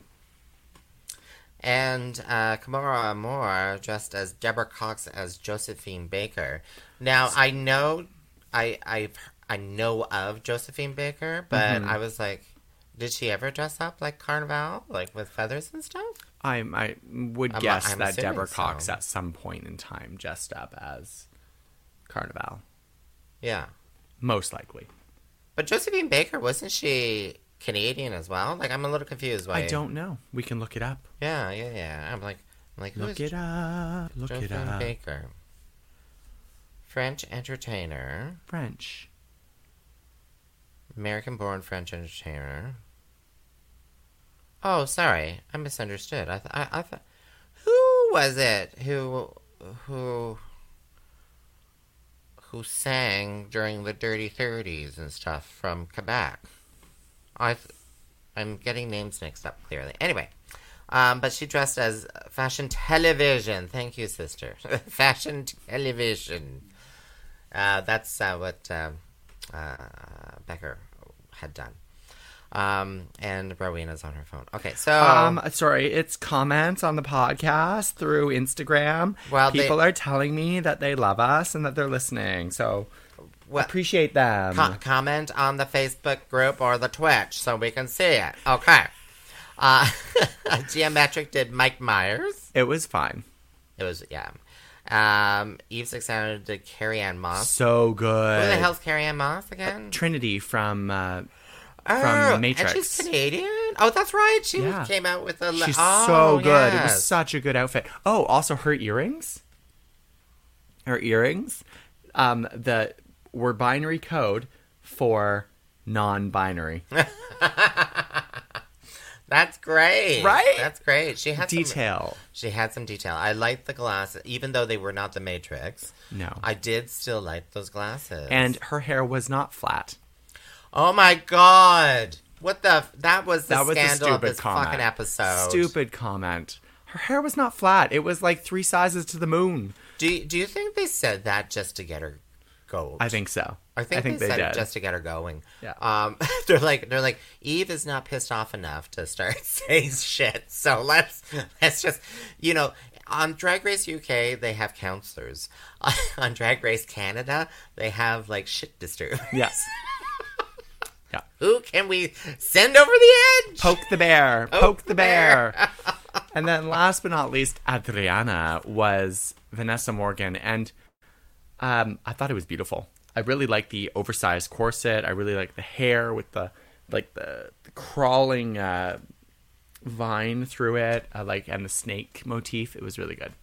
S2: And uh, Kimora Moore dressed as Deborah Cox as Josephine Baker. Now I know I I I know of Josephine Baker, but mm-hmm. I was like, did she ever dress up like Carnival, like with feathers and stuff?
S3: I I would
S2: I'm,
S3: guess
S2: I'm
S3: that Deborah
S2: so.
S3: Cox at some point in time dressed up as Carnival.
S2: Yeah.
S3: Most likely.
S2: But Josephine Baker, wasn't she Canadian as well? Like, I'm a little confused. Why?
S3: I don't know. We can look it up.
S2: Yeah, yeah, yeah. I'm like, I'm like, who
S3: look
S2: is
S3: it up. Look
S2: Josephine
S3: it up.
S2: Baker? French entertainer.
S3: French.
S2: American-born French entertainer. Oh, sorry, I misunderstood. I, th- I, I thought, who was it who, who, who sang during the Dirty Thirties and stuff from Quebec? I, th- I'm getting names mixed up clearly. Anyway, um, but she dressed as fashion television. Thank you, sister. Fashion television. Uh, that's uh, what uh, uh, Becker had done. Um, and Rowena's on her phone. Okay, so...
S3: Um, sorry, it's comments on the podcast through Instagram.
S2: Well,
S3: people
S2: they,
S3: are telling me that they love us and that they're listening, so
S2: well,
S3: appreciate them.
S2: Co- comment on the Facebook group or the Twitch so we can see it. Okay. Uh, Geometric did Mike Myers.
S3: It was fine.
S2: It was, yeah. Um, Eve Six Hundred did Carrie Ann Moss.
S3: So good.
S2: Who the hell's Carrie Ann Moss again?
S3: Uh, Trinity from... Uh,
S2: Oh,
S3: from Matrix.
S2: And she's Canadian? Oh, that's right. She
S3: yeah.
S2: came out with a... Le-
S3: she's
S2: oh,
S3: so good.
S2: Yes.
S3: It was such a good outfit. Oh, also her earrings. Her earrings um, the were binary code for non-binary.
S2: That's great.
S3: Right?
S2: That's great. She had
S3: detail.
S2: Some, she had some detail. I liked the glasses, even though they were not the Matrix.
S3: No.
S2: I did still like those glasses.
S3: And her hair was not flat.
S2: Oh my god! What the? That was the
S3: that was
S2: scandal of this
S3: comment.
S2: fucking episode.
S3: Stupid comment. Her hair was not flat. It was like three sizes to the moon.
S2: Do you, Do you think they said that just to get her gold?
S3: I think so.
S2: I think,
S3: I think
S2: they,
S3: they
S2: said
S3: did.
S2: it just to get her going.
S3: Yeah.
S2: Um. They're like they're like Eve is not pissed off enough to start saying shit. So let's let's just you know. On Drag Race U K, they have counselors. On Drag Race Canada, they have like shit disturbers.
S3: Yes. Yeah.
S2: Who can we send over the edge?
S3: Poke the bear. Poke,
S2: Poke
S3: the
S2: the
S3: bear.
S2: bear.
S3: And then last but not least, Adriana was Vanessa Morgan. And um, I thought it was beautiful. I really liked the oversized corset. I really liked the hair with the like the, the crawling uh, vine through it. I like and the snake motif. It was really good.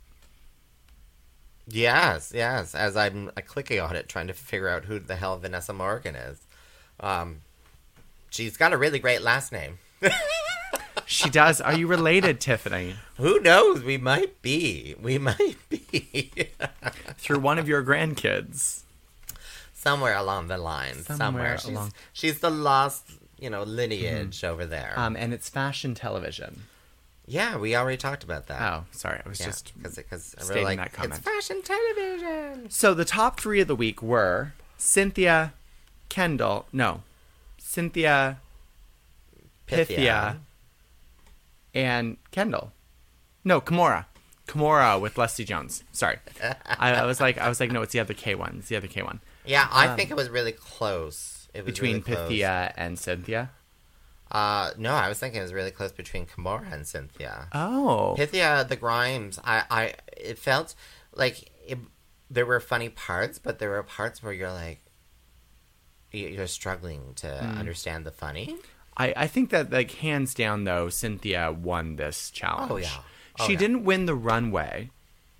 S2: Yes, yes. As I'm uh, clicking on it, trying to figure out who the hell Vanessa Morgan is. Um, she's got a really great last name.
S3: She does. Are you related, Tiffany?
S2: Who knows? We might be. We might be.
S3: Through one of your grandkids.
S2: Somewhere along the line.
S3: Somewhere,
S2: Somewhere. She's,
S3: along.
S2: she's the lost, you know, lineage mm-hmm. over there.
S3: Um, and it's fashion television.
S2: Yeah, we already talked about that.
S3: Oh, sorry. I was
S2: yeah,
S3: just
S2: cause, cause
S3: stating
S2: like,
S3: that comment.
S2: It's fashion television.
S3: So the top three of the week were Cynthia, Kendall, no, Cynthia, Pythia,
S2: Pythia.
S3: and Kendall. No, Kimora. Kimora with Leslie Jones. Sorry. I, I was like, I was like, no, it's the other K one. It's the other K one.
S2: Yeah, I
S3: um,
S2: think it was really close. It was
S3: between
S2: really close.
S3: Pythia and Cynthia.
S2: Uh, no, I was thinking it was really close between Kimora and Cynthia.
S3: Oh.
S2: Pythia, the Grimes, I, I, it felt like it, there were funny parts, but there were parts where you're like, you're struggling to mm. understand the funny.
S3: I, I think that, like, hands down, though, Cynthia won this challenge.
S2: Oh, yeah. Oh,
S3: she
S2: yeah.
S3: didn't win the runway,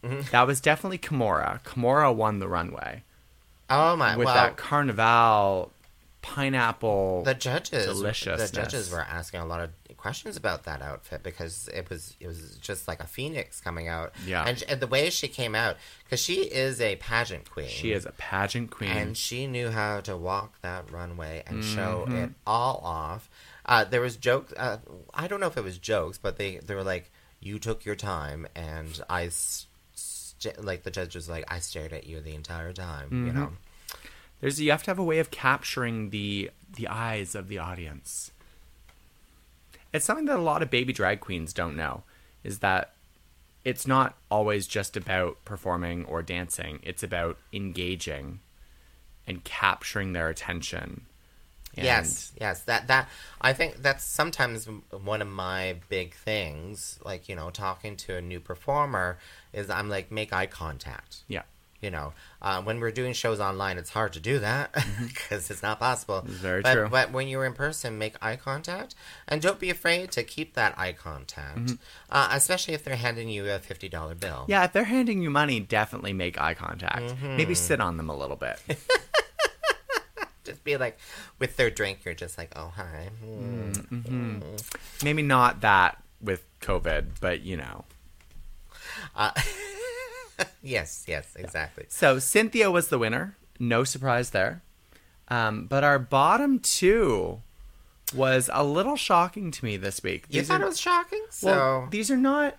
S3: that was definitely Kimura. Kimura won the runway
S2: Oh my!
S3: with
S2: well,
S3: that Carnival pineapple.
S2: the judges,
S3: deliciousness.
S2: the judges were asking a lot of questions about that outfit because it was it was just like a phoenix coming out.
S3: Yeah.
S2: and, and the way she came out, because she is a pageant queen.
S3: She is a pageant queen.
S2: And she knew how to walk that runway and show
S3: Mm-hmm.
S2: it all off. Uh, there was jokes. Uh, I don't know if it was jokes, but they, they were like, "You took your time," and I, st- like the judge was like, "I stared at you the entire time."
S3: Mm-hmm.
S2: You know,
S3: There's you have to have a way of capturing the the eyes of the audience. It's something that a lot of baby drag queens don't know, is that it's not always just about performing or dancing. It's about engaging and capturing their attention. And
S2: yes, yes. That that I think that's sometimes one of my big things. Like, you know, talking to a new performer is I'm like, make eye contact.
S3: Yeah.
S2: You know, uh, when we're doing shows online, it's hard to do that because it's not possible.
S3: Very
S2: but,
S3: true.
S2: But when you're in person, make eye contact. And don't be afraid to keep that eye contact,
S3: Mm-hmm.
S2: uh, especially if they're handing you a fifty dollar bill.
S3: Yeah, if they're handing you money, definitely make eye contact.
S2: Mm-hmm.
S3: Maybe sit on them a little bit.
S2: Just be like, with their drink, you're just like, oh, hi. Mm.
S3: Maybe not that with COVID, but you know.
S2: Uh, yes, yes, exactly.
S3: So Cynthia was the winner. No surprise there. Um, but our bottom two was a little shocking to me this week.
S2: You
S3: These
S2: thought
S3: are,
S2: it was shocking? So,
S3: well, these are not.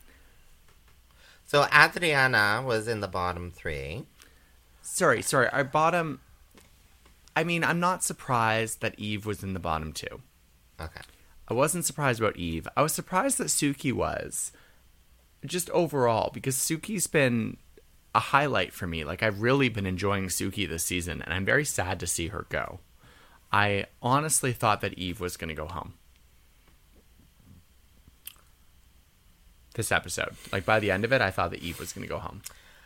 S2: so Adriana was in the bottom three.
S3: Sorry, sorry. Our bottom. I mean, I'm not surprised that Eve was in the bottom two.
S2: Okay.
S3: I wasn't surprised about Eve. I was surprised that Suki was. Just overall, because Suki's been a highlight for me. Like, I've really been enjoying Suki this season, and I'm very sad to see her go. I honestly thought that Eve was going to go home. This episode. Like, by the end of it, I thought that Eve was going to go home.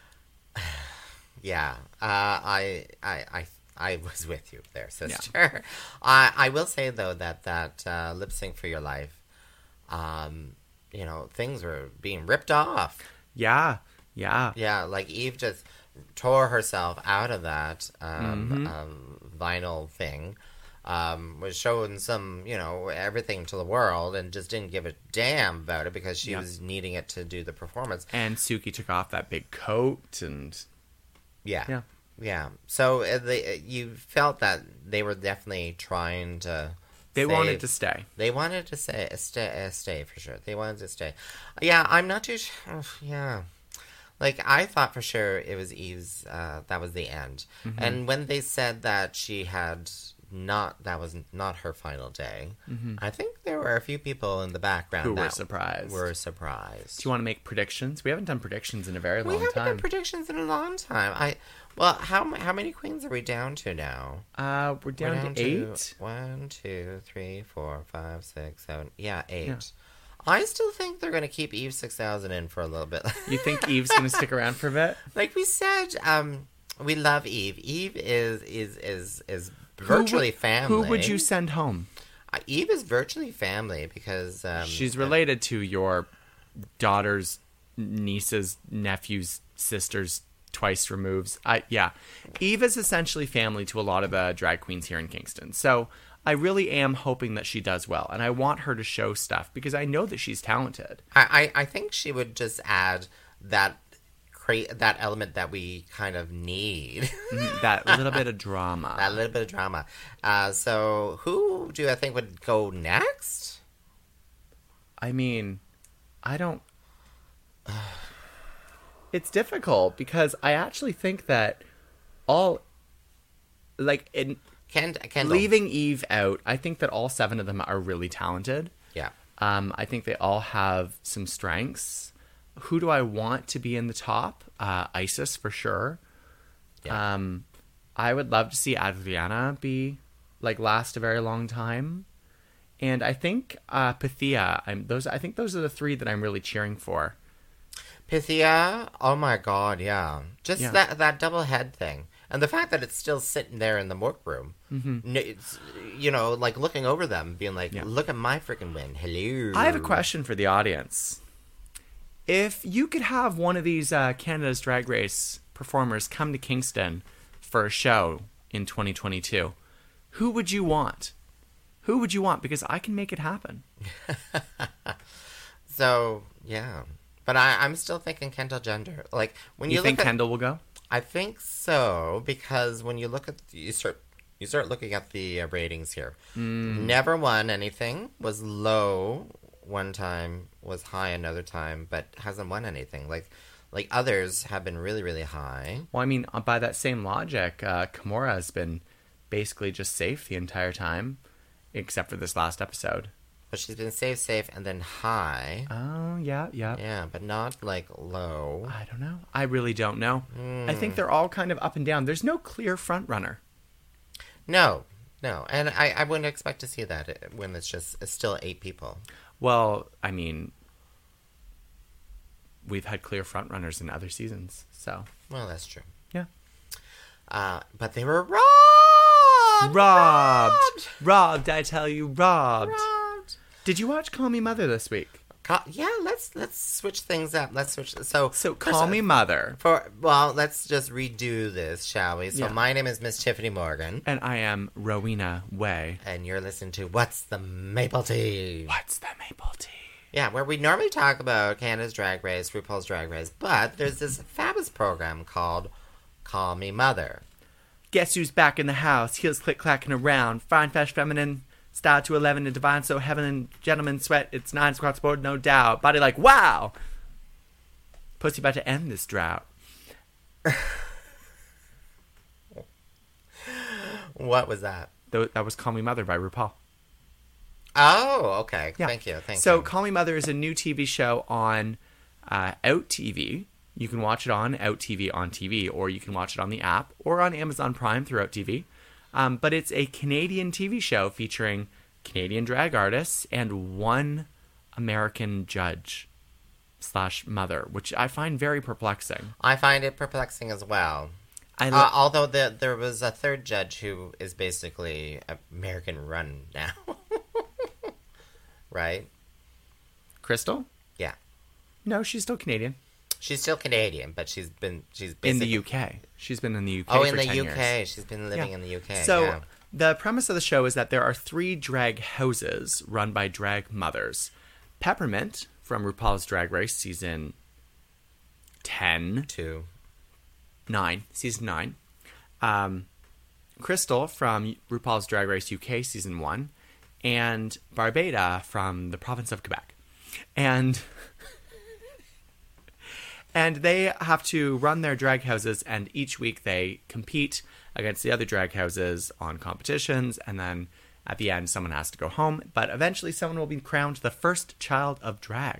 S2: Yeah, uh, I, I, I, I was with you there, sister. Yeah. I, I will say though that that uh, lip sync for your life, um, you know, things were being ripped off.
S3: Yeah, yeah,
S2: yeah. Like Eve just tore herself out of that um,
S3: Mm-hmm.
S2: um, vinyl thing. Um, was showing some, you know, everything to the world and just didn't give a damn about it because she
S3: Yeah.
S2: was needing it to do the performance.
S3: And Suki took off that big coat and
S2: Yeah.
S3: yeah.
S2: Yeah. So uh, they, uh, you felt that they were definitely trying to.
S3: They
S2: save-
S3: wanted to stay.
S2: They wanted to say uh, stay, uh, stay for sure. They wanted to stay. Yeah, I'm not too sure. Yeah. Like, I thought for sure it was Eve's, uh, that was the end.
S3: Mm-hmm.
S2: And when they said that she had not, that was not her final day, I think there were a few people in the background
S3: Mm-hmm. Who were
S2: that
S3: surprised.
S2: were surprised.
S3: Do you want to make predictions? We haven't done predictions in a very
S2: We
S3: long
S2: haven't
S3: time.
S2: done predictions in a long time. I well, how m- how many queens are we down to now?
S3: uh, we're down,
S2: We're down
S3: to eight.
S2: One, two, three, four, five, six, seven. Yeah, eight.
S3: Yeah.
S2: I still think they're going to keep Eve six thousand in for a little bit.
S3: You think Eve's going to stick around for a bit?
S2: Like we said, um, we love Eve. Eve is is is is virtually
S3: who would,
S2: family.
S3: Who would you send home?
S2: Uh, Eve is virtually family because um,
S3: She's related to your daughter's niece's nephew's sister's twice removes. I yeah, Eve is essentially family to a lot of the drag queens here in Kingston. So I really am hoping that she does well, and I want her to show stuff because I know that she's talented.
S2: I, I, I think she would just add that cra- that element that we kind of need.
S3: That little bit of drama.
S2: That little bit of drama. Uh, so who do I think would go next?
S3: I mean, I don't. It's difficult because I actually think that all, like, in
S2: Ken- Kendall.
S3: leaving Eve out, I think that all seven of them are really talented.
S2: Yeah.
S3: Um, I think they all have some strengths. Who do I want to be in the top? Uh, Isis for sure.
S2: Yeah.
S3: Um, I would love to see Adriana be like last a very long time, and I think uh, Pythia. I'm those. I think those are the three that I'm really cheering for.
S2: Pythia, oh my god, yeah. Just
S3: Yeah.
S2: that that double head thing. And the fact that it's still sitting there in the workroom. Mm-hmm. It's, you know, like looking over them, being like,
S3: Yeah.
S2: look at my freaking win. Hello.
S3: I have a question for the audience. If you could have one of these uh, Canada's Drag Race performers come to Kingston for a show in twenty twenty-two, who would you want? Who would you want? Because I can make it happen.
S2: So, yeah. But I, I'm still thinking Kendall Jenner. Like, when you,
S3: You think
S2: look at,
S3: Kendall will go?
S2: I think so, because when you look at, you start, you start looking at the uh, ratings here.
S3: Mm.
S2: Never won anything, was low one time, was high another time, but hasn't won anything. Like, like others have been really, really high.
S3: Well, I mean, uh, by that same logic, uh, Kimura has been basically just safe the entire time, except for this last episode.
S2: But she's been safe, safe, and then high.
S3: Oh, yeah, yeah.
S2: Yeah, but not, like, low.
S3: I don't know. I really don't know.
S2: Mm.
S3: I think they're all kind of up and down. There's no clear front runner.
S2: No, no. And I, I wouldn't expect to see that when it's just it's still eight people.
S3: Well, I mean, we've had clear front runners in other seasons, so.
S2: Well, that's true.
S3: Yeah.
S2: Uh, but they were robbed!
S3: Robbed! Robbed, I tell you, robbed.
S2: Robbed!
S3: Did you watch Call Me Mother this week?
S2: Ca- yeah, let's let's switch things up. Let's switch. So,
S3: So,
S2: first
S3: Call
S2: off,
S3: Me Mother.
S2: For well, let's just redo this, shall we? So,
S3: Yeah.
S2: my name is Miss Tiffany Morgan,
S3: And I am Rowena Way.
S2: and you're listening to What's the Maple Tea?
S3: What's the maple tea?
S2: Yeah, where we normally talk about Canada's Drag Race, RuPaul's Drag Race, but there's this fabulous program called Call Me Mother.
S3: Guess who's back in the house? Heels click clacking around. Fine, fresh, feminine. Style to eleven and divine, so heaven and gentlemen sweat. It's nine squats board, no doubt. Body like, wow! Pussy about to end this drought.
S2: What was that?
S3: Th- That was Call Me Mother by RuPaul.
S2: Oh, okay.
S3: Yeah.
S2: Thank you. Thank
S3: so
S2: you.
S3: Call Me Mother is a new T V show on uh, Out T V. You can watch it on Out T V on T V, or you can watch it on the app, or on Amazon Prime through Out T V. Um, but it's a Canadian T V show featuring Canadian drag artists and one American judge slash mother, which I find very perplexing.
S2: I find it perplexing as well.
S3: I
S2: Uh, although the, there was a third judge who is basically American run now. Right?
S3: Crystal?
S2: Yeah.
S3: No, she's still Canadian.
S2: She's still Canadian, but she's been she's basically
S3: In the U K. She's been in the U K
S2: Oh,
S3: for
S2: in the
S3: ten
S2: U
S3: years.
S2: K. She's been living
S3: Yeah.
S2: in the U K.
S3: So
S2: yeah.
S3: the premise of the show is that there are three drag houses run by drag mothers. Peppermint from RuPaul's Drag Race season ten,
S2: Two.
S3: nine, season nine. Um, Crystal from RuPaul's Drag Race U K season one, and Barbada from the province of Quebec. And and they have to run their drag houses, and each week they compete against the other drag houses on competitions, and then at the end someone has to go home, but eventually someone will be crowned the first child of drag.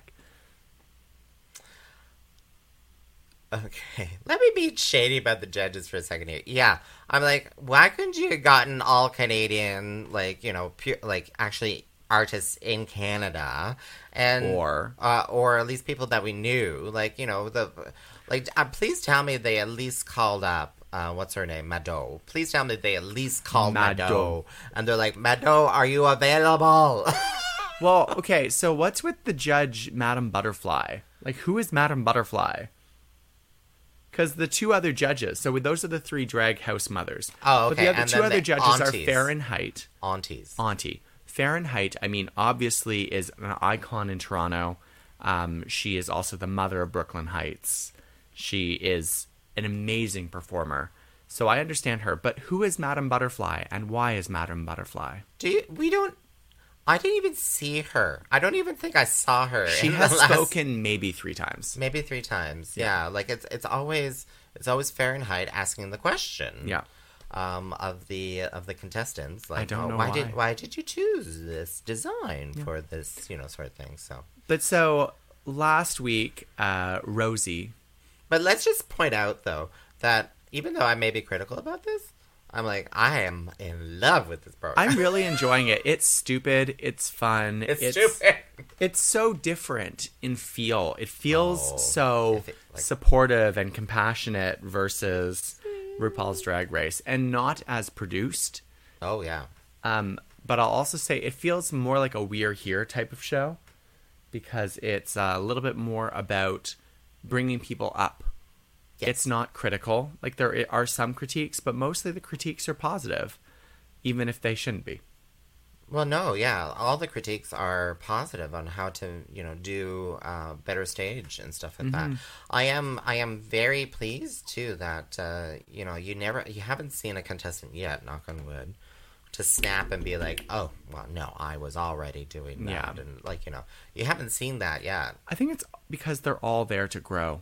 S2: Okay, let me be shady about the judges for a second here. Yeah, I'm like, why couldn't you have gotten all Canadian, like, you know, pure, like, actually artists in Canada, and
S3: Or-
S2: uh, or at least people that we knew, like, you know, the like. Uh, please tell me they at least called up. Uh, what's her name? Mado. Please tell me they at least called Mado,
S3: Mado.
S2: and they're like, Mado, are you available?
S3: Well, okay, so what's with the judge, Madame Butterfly? Like, who is Madame Butterfly? Because the two other judges, so those are the three drag house mothers.
S2: Oh,
S3: But
S2: okay,
S3: the other
S2: and
S3: two
S2: then
S3: other
S2: the
S3: judges
S2: aunties.
S3: are Fahrenheit.
S2: Aunties.
S3: Auntie. Fahrenheit, I mean, obviously is an icon in Toronto. Um, she is also the mother of Brooklyn Heights. She is an amazing performer. So I understand her. But who is Madame Butterfly, and why is Madame Butterfly?
S2: Do you, we don't. I didn't even see her. I don't even think I saw her.
S3: She
S2: in
S3: has
S2: the last-
S3: spoken maybe three times.
S2: maybe three times. Yeah. like it's it's always it's always Fahrenheit asking the question.
S3: Yeah.
S2: Um, of the of the contestants. Like,
S3: don't
S2: oh,
S3: know
S2: why,
S3: why.
S2: did why did you choose this design for this, you know, sort of thing. So,
S3: But so last week, uh, Rosie.
S2: but let's just point out though that even though I may be critical about this, I'm like, I am in love with this program.
S3: I'm really enjoying it. It's stupid. It's fun.
S2: it's, stupid.
S3: It's so different in feel. It feels
S2: Oh,
S3: so
S2: if it- like-
S3: supportive and compassionate versus RuPaul's Drag Race, and not as produced.
S2: Oh yeah.
S3: Um, but I'll also say it feels more like a We're Here type of show. because it's a little bit more about bringing people up.
S2: Yes.
S3: It's not critical. Like, there are some critiques, but mostly the critiques are positive, even if they shouldn't be.
S2: Well, no, yeah. All the critiques are positive on how to, you know, do uh, better stage and stuff like
S3: Mm-hmm.
S2: that. I am, I am very pleased too that uh, you know, you never, you haven't seen a contestant yet, knock on wood, to snap and be like, oh, well, no, I was already doing that,
S3: Yeah.
S2: and like, you know, you haven't seen that yet.
S3: I think it's because they're all there to grow.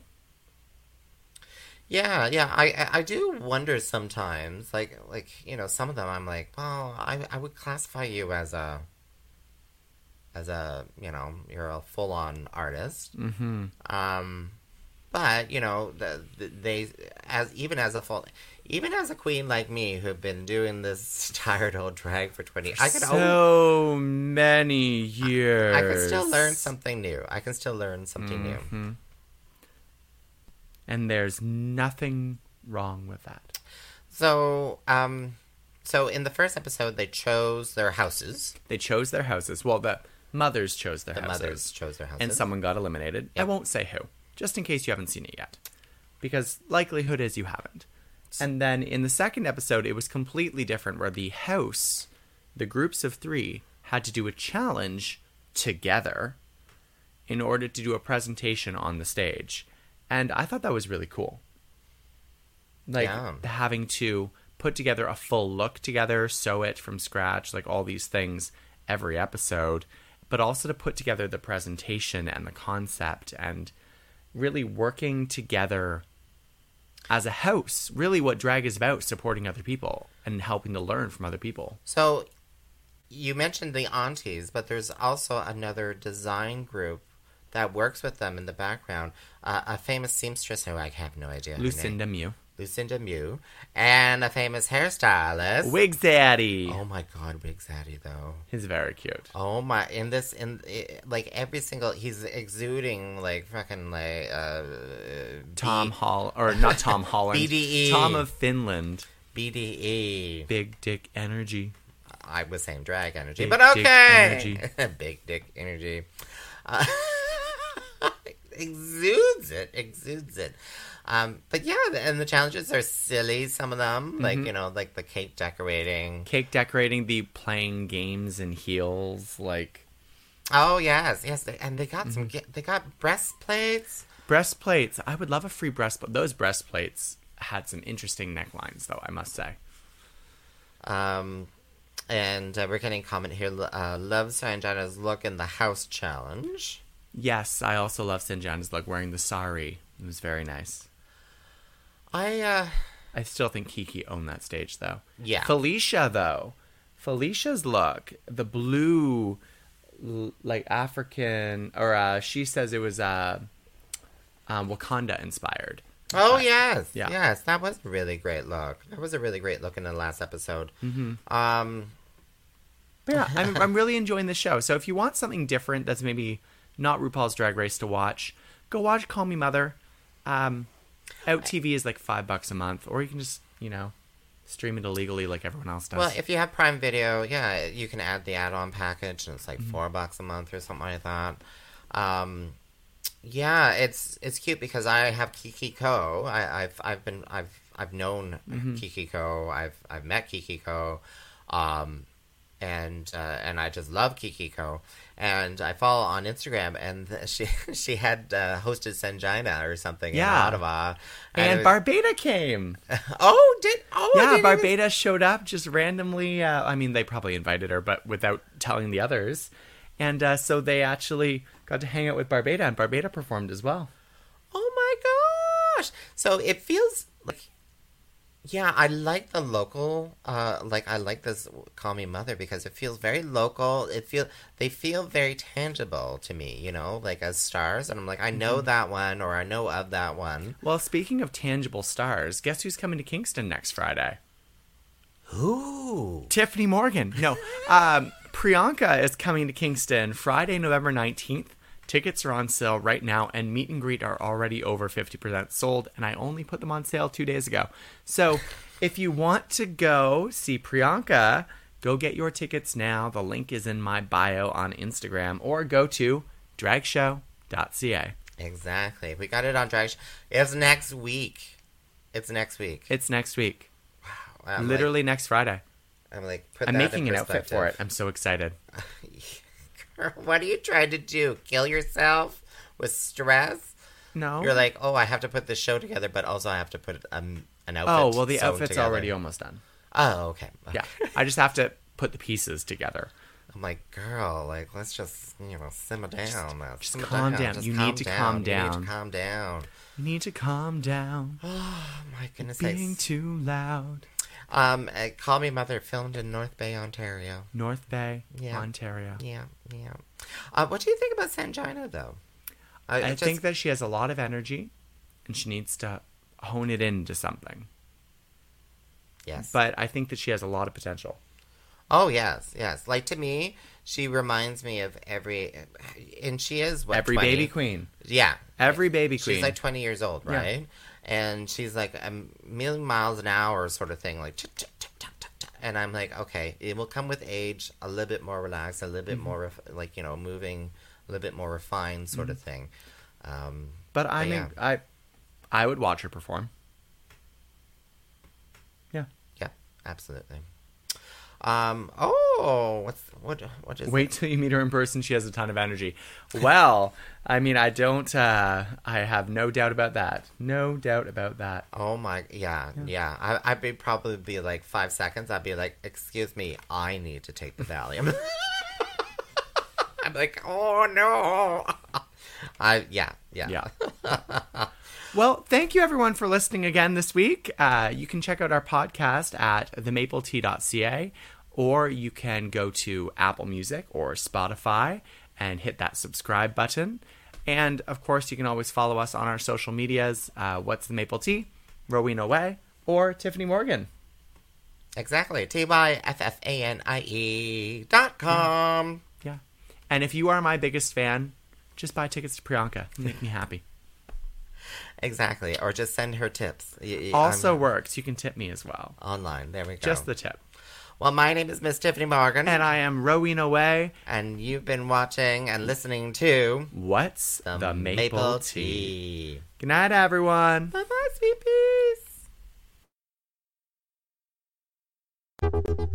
S2: Yeah, yeah. I, I I do wonder sometimes, like like you know, some of them I'm like, well, I I would classify you as a as a you know, you're a full on artist.
S3: Mm-hmm.
S2: Um, but you know, the, the, they as even as a full even as a queen like me who've been doing this tired old drag for twenty, I could always,
S3: so many years.
S2: I can still learn something new. I can still learn something
S3: Mm-hmm.
S2: new.
S3: And there's nothing wrong with that.
S2: So, um, so in the first episode, they chose their houses.
S3: They chose their houses. Well, the mothers chose their
S2: The
S3: houses.
S2: mothers chose their houses.
S3: And someone got eliminated. I
S2: Yep.
S3: won't say who, just in case you haven't seen it yet. Because likelihood is you haven't. And then in the second episode, it was completely different, where the house, the groups of three, had to do a challenge together in order to do a presentation on the stage. And I thought that was really cool. Like,
S2: Yeah.
S3: having to put together a full look together, sew it from scratch, like all these things every episode, but also to put together the presentation and the concept and really working together as a house. Really what drag is about, supporting other people and helping to learn from other people.
S2: So, you mentioned the aunties, but there's also another design group that works with them in the background. Uh, a famous seamstress who I have no idea her name.
S3: Lucinda Mew.
S2: Lucinda Mew. And a famous hairstylist.
S3: Wig Zaddy.
S2: Oh my god, Wig Zaddy, though.
S3: He's very cute.
S2: Oh my, in this, in i- like every single, he's exuding like fucking like, uh,
S3: Tom
S2: B-
S3: Hall, or not Tom Holland.
S2: B D E.
S3: Tom of Finland.
S2: B D E.
S3: Big dick energy.
S2: I was saying drag energy,
S3: Big
S2: but
S3: dick
S2: okay. Big dick energy. Uh, exudes it, exudes it. Um, but yeah, and the challenges are silly, some of them. Like, you know, like the cake decorating.
S3: Cake decorating, the playing games in heels, like
S2: Oh, yes, yes. They, and they got some, they got breastplates.
S3: breastplates. I would love a free breastplate. Those breastplates had some interesting necklines, though, I must say.
S2: Um, and uh, we're getting a comment here. Uh, love Sanjana's look in the house challenge.
S3: Yes, I also love Sanjana's look wearing the sari. It was very nice.
S2: I, uh,
S3: I still think Kiki owned that stage, though.
S2: Yeah.
S3: Felicia, though. Felicia's look, the blue, l- like African, or uh, she says it was uh, um, Wakanda inspired.
S2: oh,
S3: But-
S2: yes.
S3: yeah.
S2: Yes, that was a really great look. That was a really great look in the last episode.
S3: Mm-hmm.
S2: Um,
S3: But yeah, I'm, I'm really enjoying the show. So if you want something different that's maybe not RuPaul's Drag Race to watch, go watch Call Me Mother. Um, Out T V is like five bucks a month, or you can just, you know, stream it illegally like everyone else does.
S2: well, if you have Prime Video, yeah, you can add the add-on package, and it's like four bucks a month or something like that. Um, yeah, it's it's cute because I have Kiki Ko. I, I've I've been I've I've known Kiki Ko. I've I've met Kiki Ko, um, and uh, and I just love Kiki Ko. And I follow on Instagram, and she she had uh, hosted Sanjina or something
S3: Yeah.
S2: in Ottawa,
S3: and
S2: it was-
S3: Barbada came.
S2: oh did oh I
S3: Yeah,
S2: didn't even-
S3: Barbada showed up just randomly. Uh, I mean, they probably invited her, but without telling the others. And uh, so they actually got to hang out with Barbada, and Barbada performed as well.
S2: Oh my gosh! So it feels like, yeah, I like the local. Uh, like I like this Call Me Mother because it feels very local. It feel they feel very tangible to me. You know, like as stars, and I'm like, I know that one, or I know of that one.
S3: Well, speaking of tangible stars, guess who's coming to Kingston next Friday?
S2: Ooh,
S3: Tiffany Morgan. No, um, Priyanka is coming to Kingston Friday, November nineteenth. Tickets are on sale right now, and meet and greet are already over fifty percent sold, and I only put them on sale two days ago. So if you want to go see Priyanka, go get your tickets now. The link is in my bio on Instagram, or go to drag show dot c a.
S2: Exactly. We got it on Drag Show. It's next week. It's next week.
S3: It's next week.
S2: Wow. I'm
S3: Literally
S2: like,
S3: next Friday.
S2: I'm like, put
S3: I'm
S2: that
S3: making
S2: in
S3: an outfit for it.
S2: perspective.
S3: I'm so excited.
S2: Girl, what are you trying to do? Kill yourself with stress?
S3: No.
S2: You're like, oh, I have to put this show together, but also I have to put um, an outfit.
S3: Oh, well, the
S2: sewn
S3: outfit's
S2: together.
S3: already almost done.
S2: Oh, okay.
S3: Yeah. I just have to put the pieces together.
S2: I'm like, girl, like, let's just, you know, simmer down. now.
S3: just
S2: Simmer
S3: calm down.
S2: Just
S3: You
S2: calm
S3: need to
S2: down.
S3: calm
S2: You need
S3: down.
S2: to calm down.
S3: You need to calm down.
S2: Oh, my goodness
S3: Being
S2: sakes.
S3: too loud.
S2: Um, uh, Call Me Mother, filmed in North Bay, Ontario.
S3: North Bay,
S2: Yeah.
S3: Ontario.
S2: Yeah, yeah. Uh, what do you think about Sangina, though?
S3: I
S2: it
S3: think
S2: just-
S3: that she has a lot of energy, and she needs to hone it into something.
S2: Yes.
S3: But I think that she has a lot of potential.
S2: Oh, yes, yes. Like, to me, she reminds me of every... And she is, what,
S3: Every
S2: twenty?
S3: baby queen.
S2: Yeah.
S3: Every baby queen.
S2: She's like twenty years old,
S3: Yeah.
S2: right? And she's like a million miles an hour sort of thing, like... And I'm like, okay, it will come with age, a little bit more relaxed, a little bit
S3: Mm-hmm.
S2: more, ref- like, you know, moving, a little bit more refined sort of thing. Um,
S3: But I
S2: But
S3: mean, I, I would watch her perform. Yeah.
S2: yeah, absolutely. Um, oh, what's, what, what is
S3: Wait till you meet her in person. She has a ton of energy. Well, I mean, I don't, uh, I have no doubt about that. No doubt about that.
S2: Oh my, yeah, yeah. I, I'd be probably be like five seconds. I'd be like, "Excuse me, I need to take the Valium." I'm like, "Oh no!" I yeah, yeah,
S3: Yeah. Well, thank you everyone for listening again this week. Uh, you can check out our podcast at the maple tea dot c a, or you can go to Apple Music or Spotify and hit that subscribe button. And, of course, you can always follow us on our social medias. Uh, What's the Maple Tea? Rowena Way, or Tiffany Morgan.
S2: Exactly. T y f f a n i e dot com.
S3: Yeah. And if you are my biggest fan, just buy tickets to Priyanka. It'll make me happy.
S2: Exactly. Or just send her tips. Y- y-
S3: Also
S2: I'm
S3: works. You can tip me as well.
S2: online. There we go.
S3: Just the tip.
S2: Well, my name is Miss Tiffany Morgan,
S3: And I am Rowena Way.
S2: and you've been watching and listening to
S3: What's
S2: the,
S3: the, Maple, tea?
S2: Tea.
S3: Good night, everyone.
S2: Bye bye, sweet peas.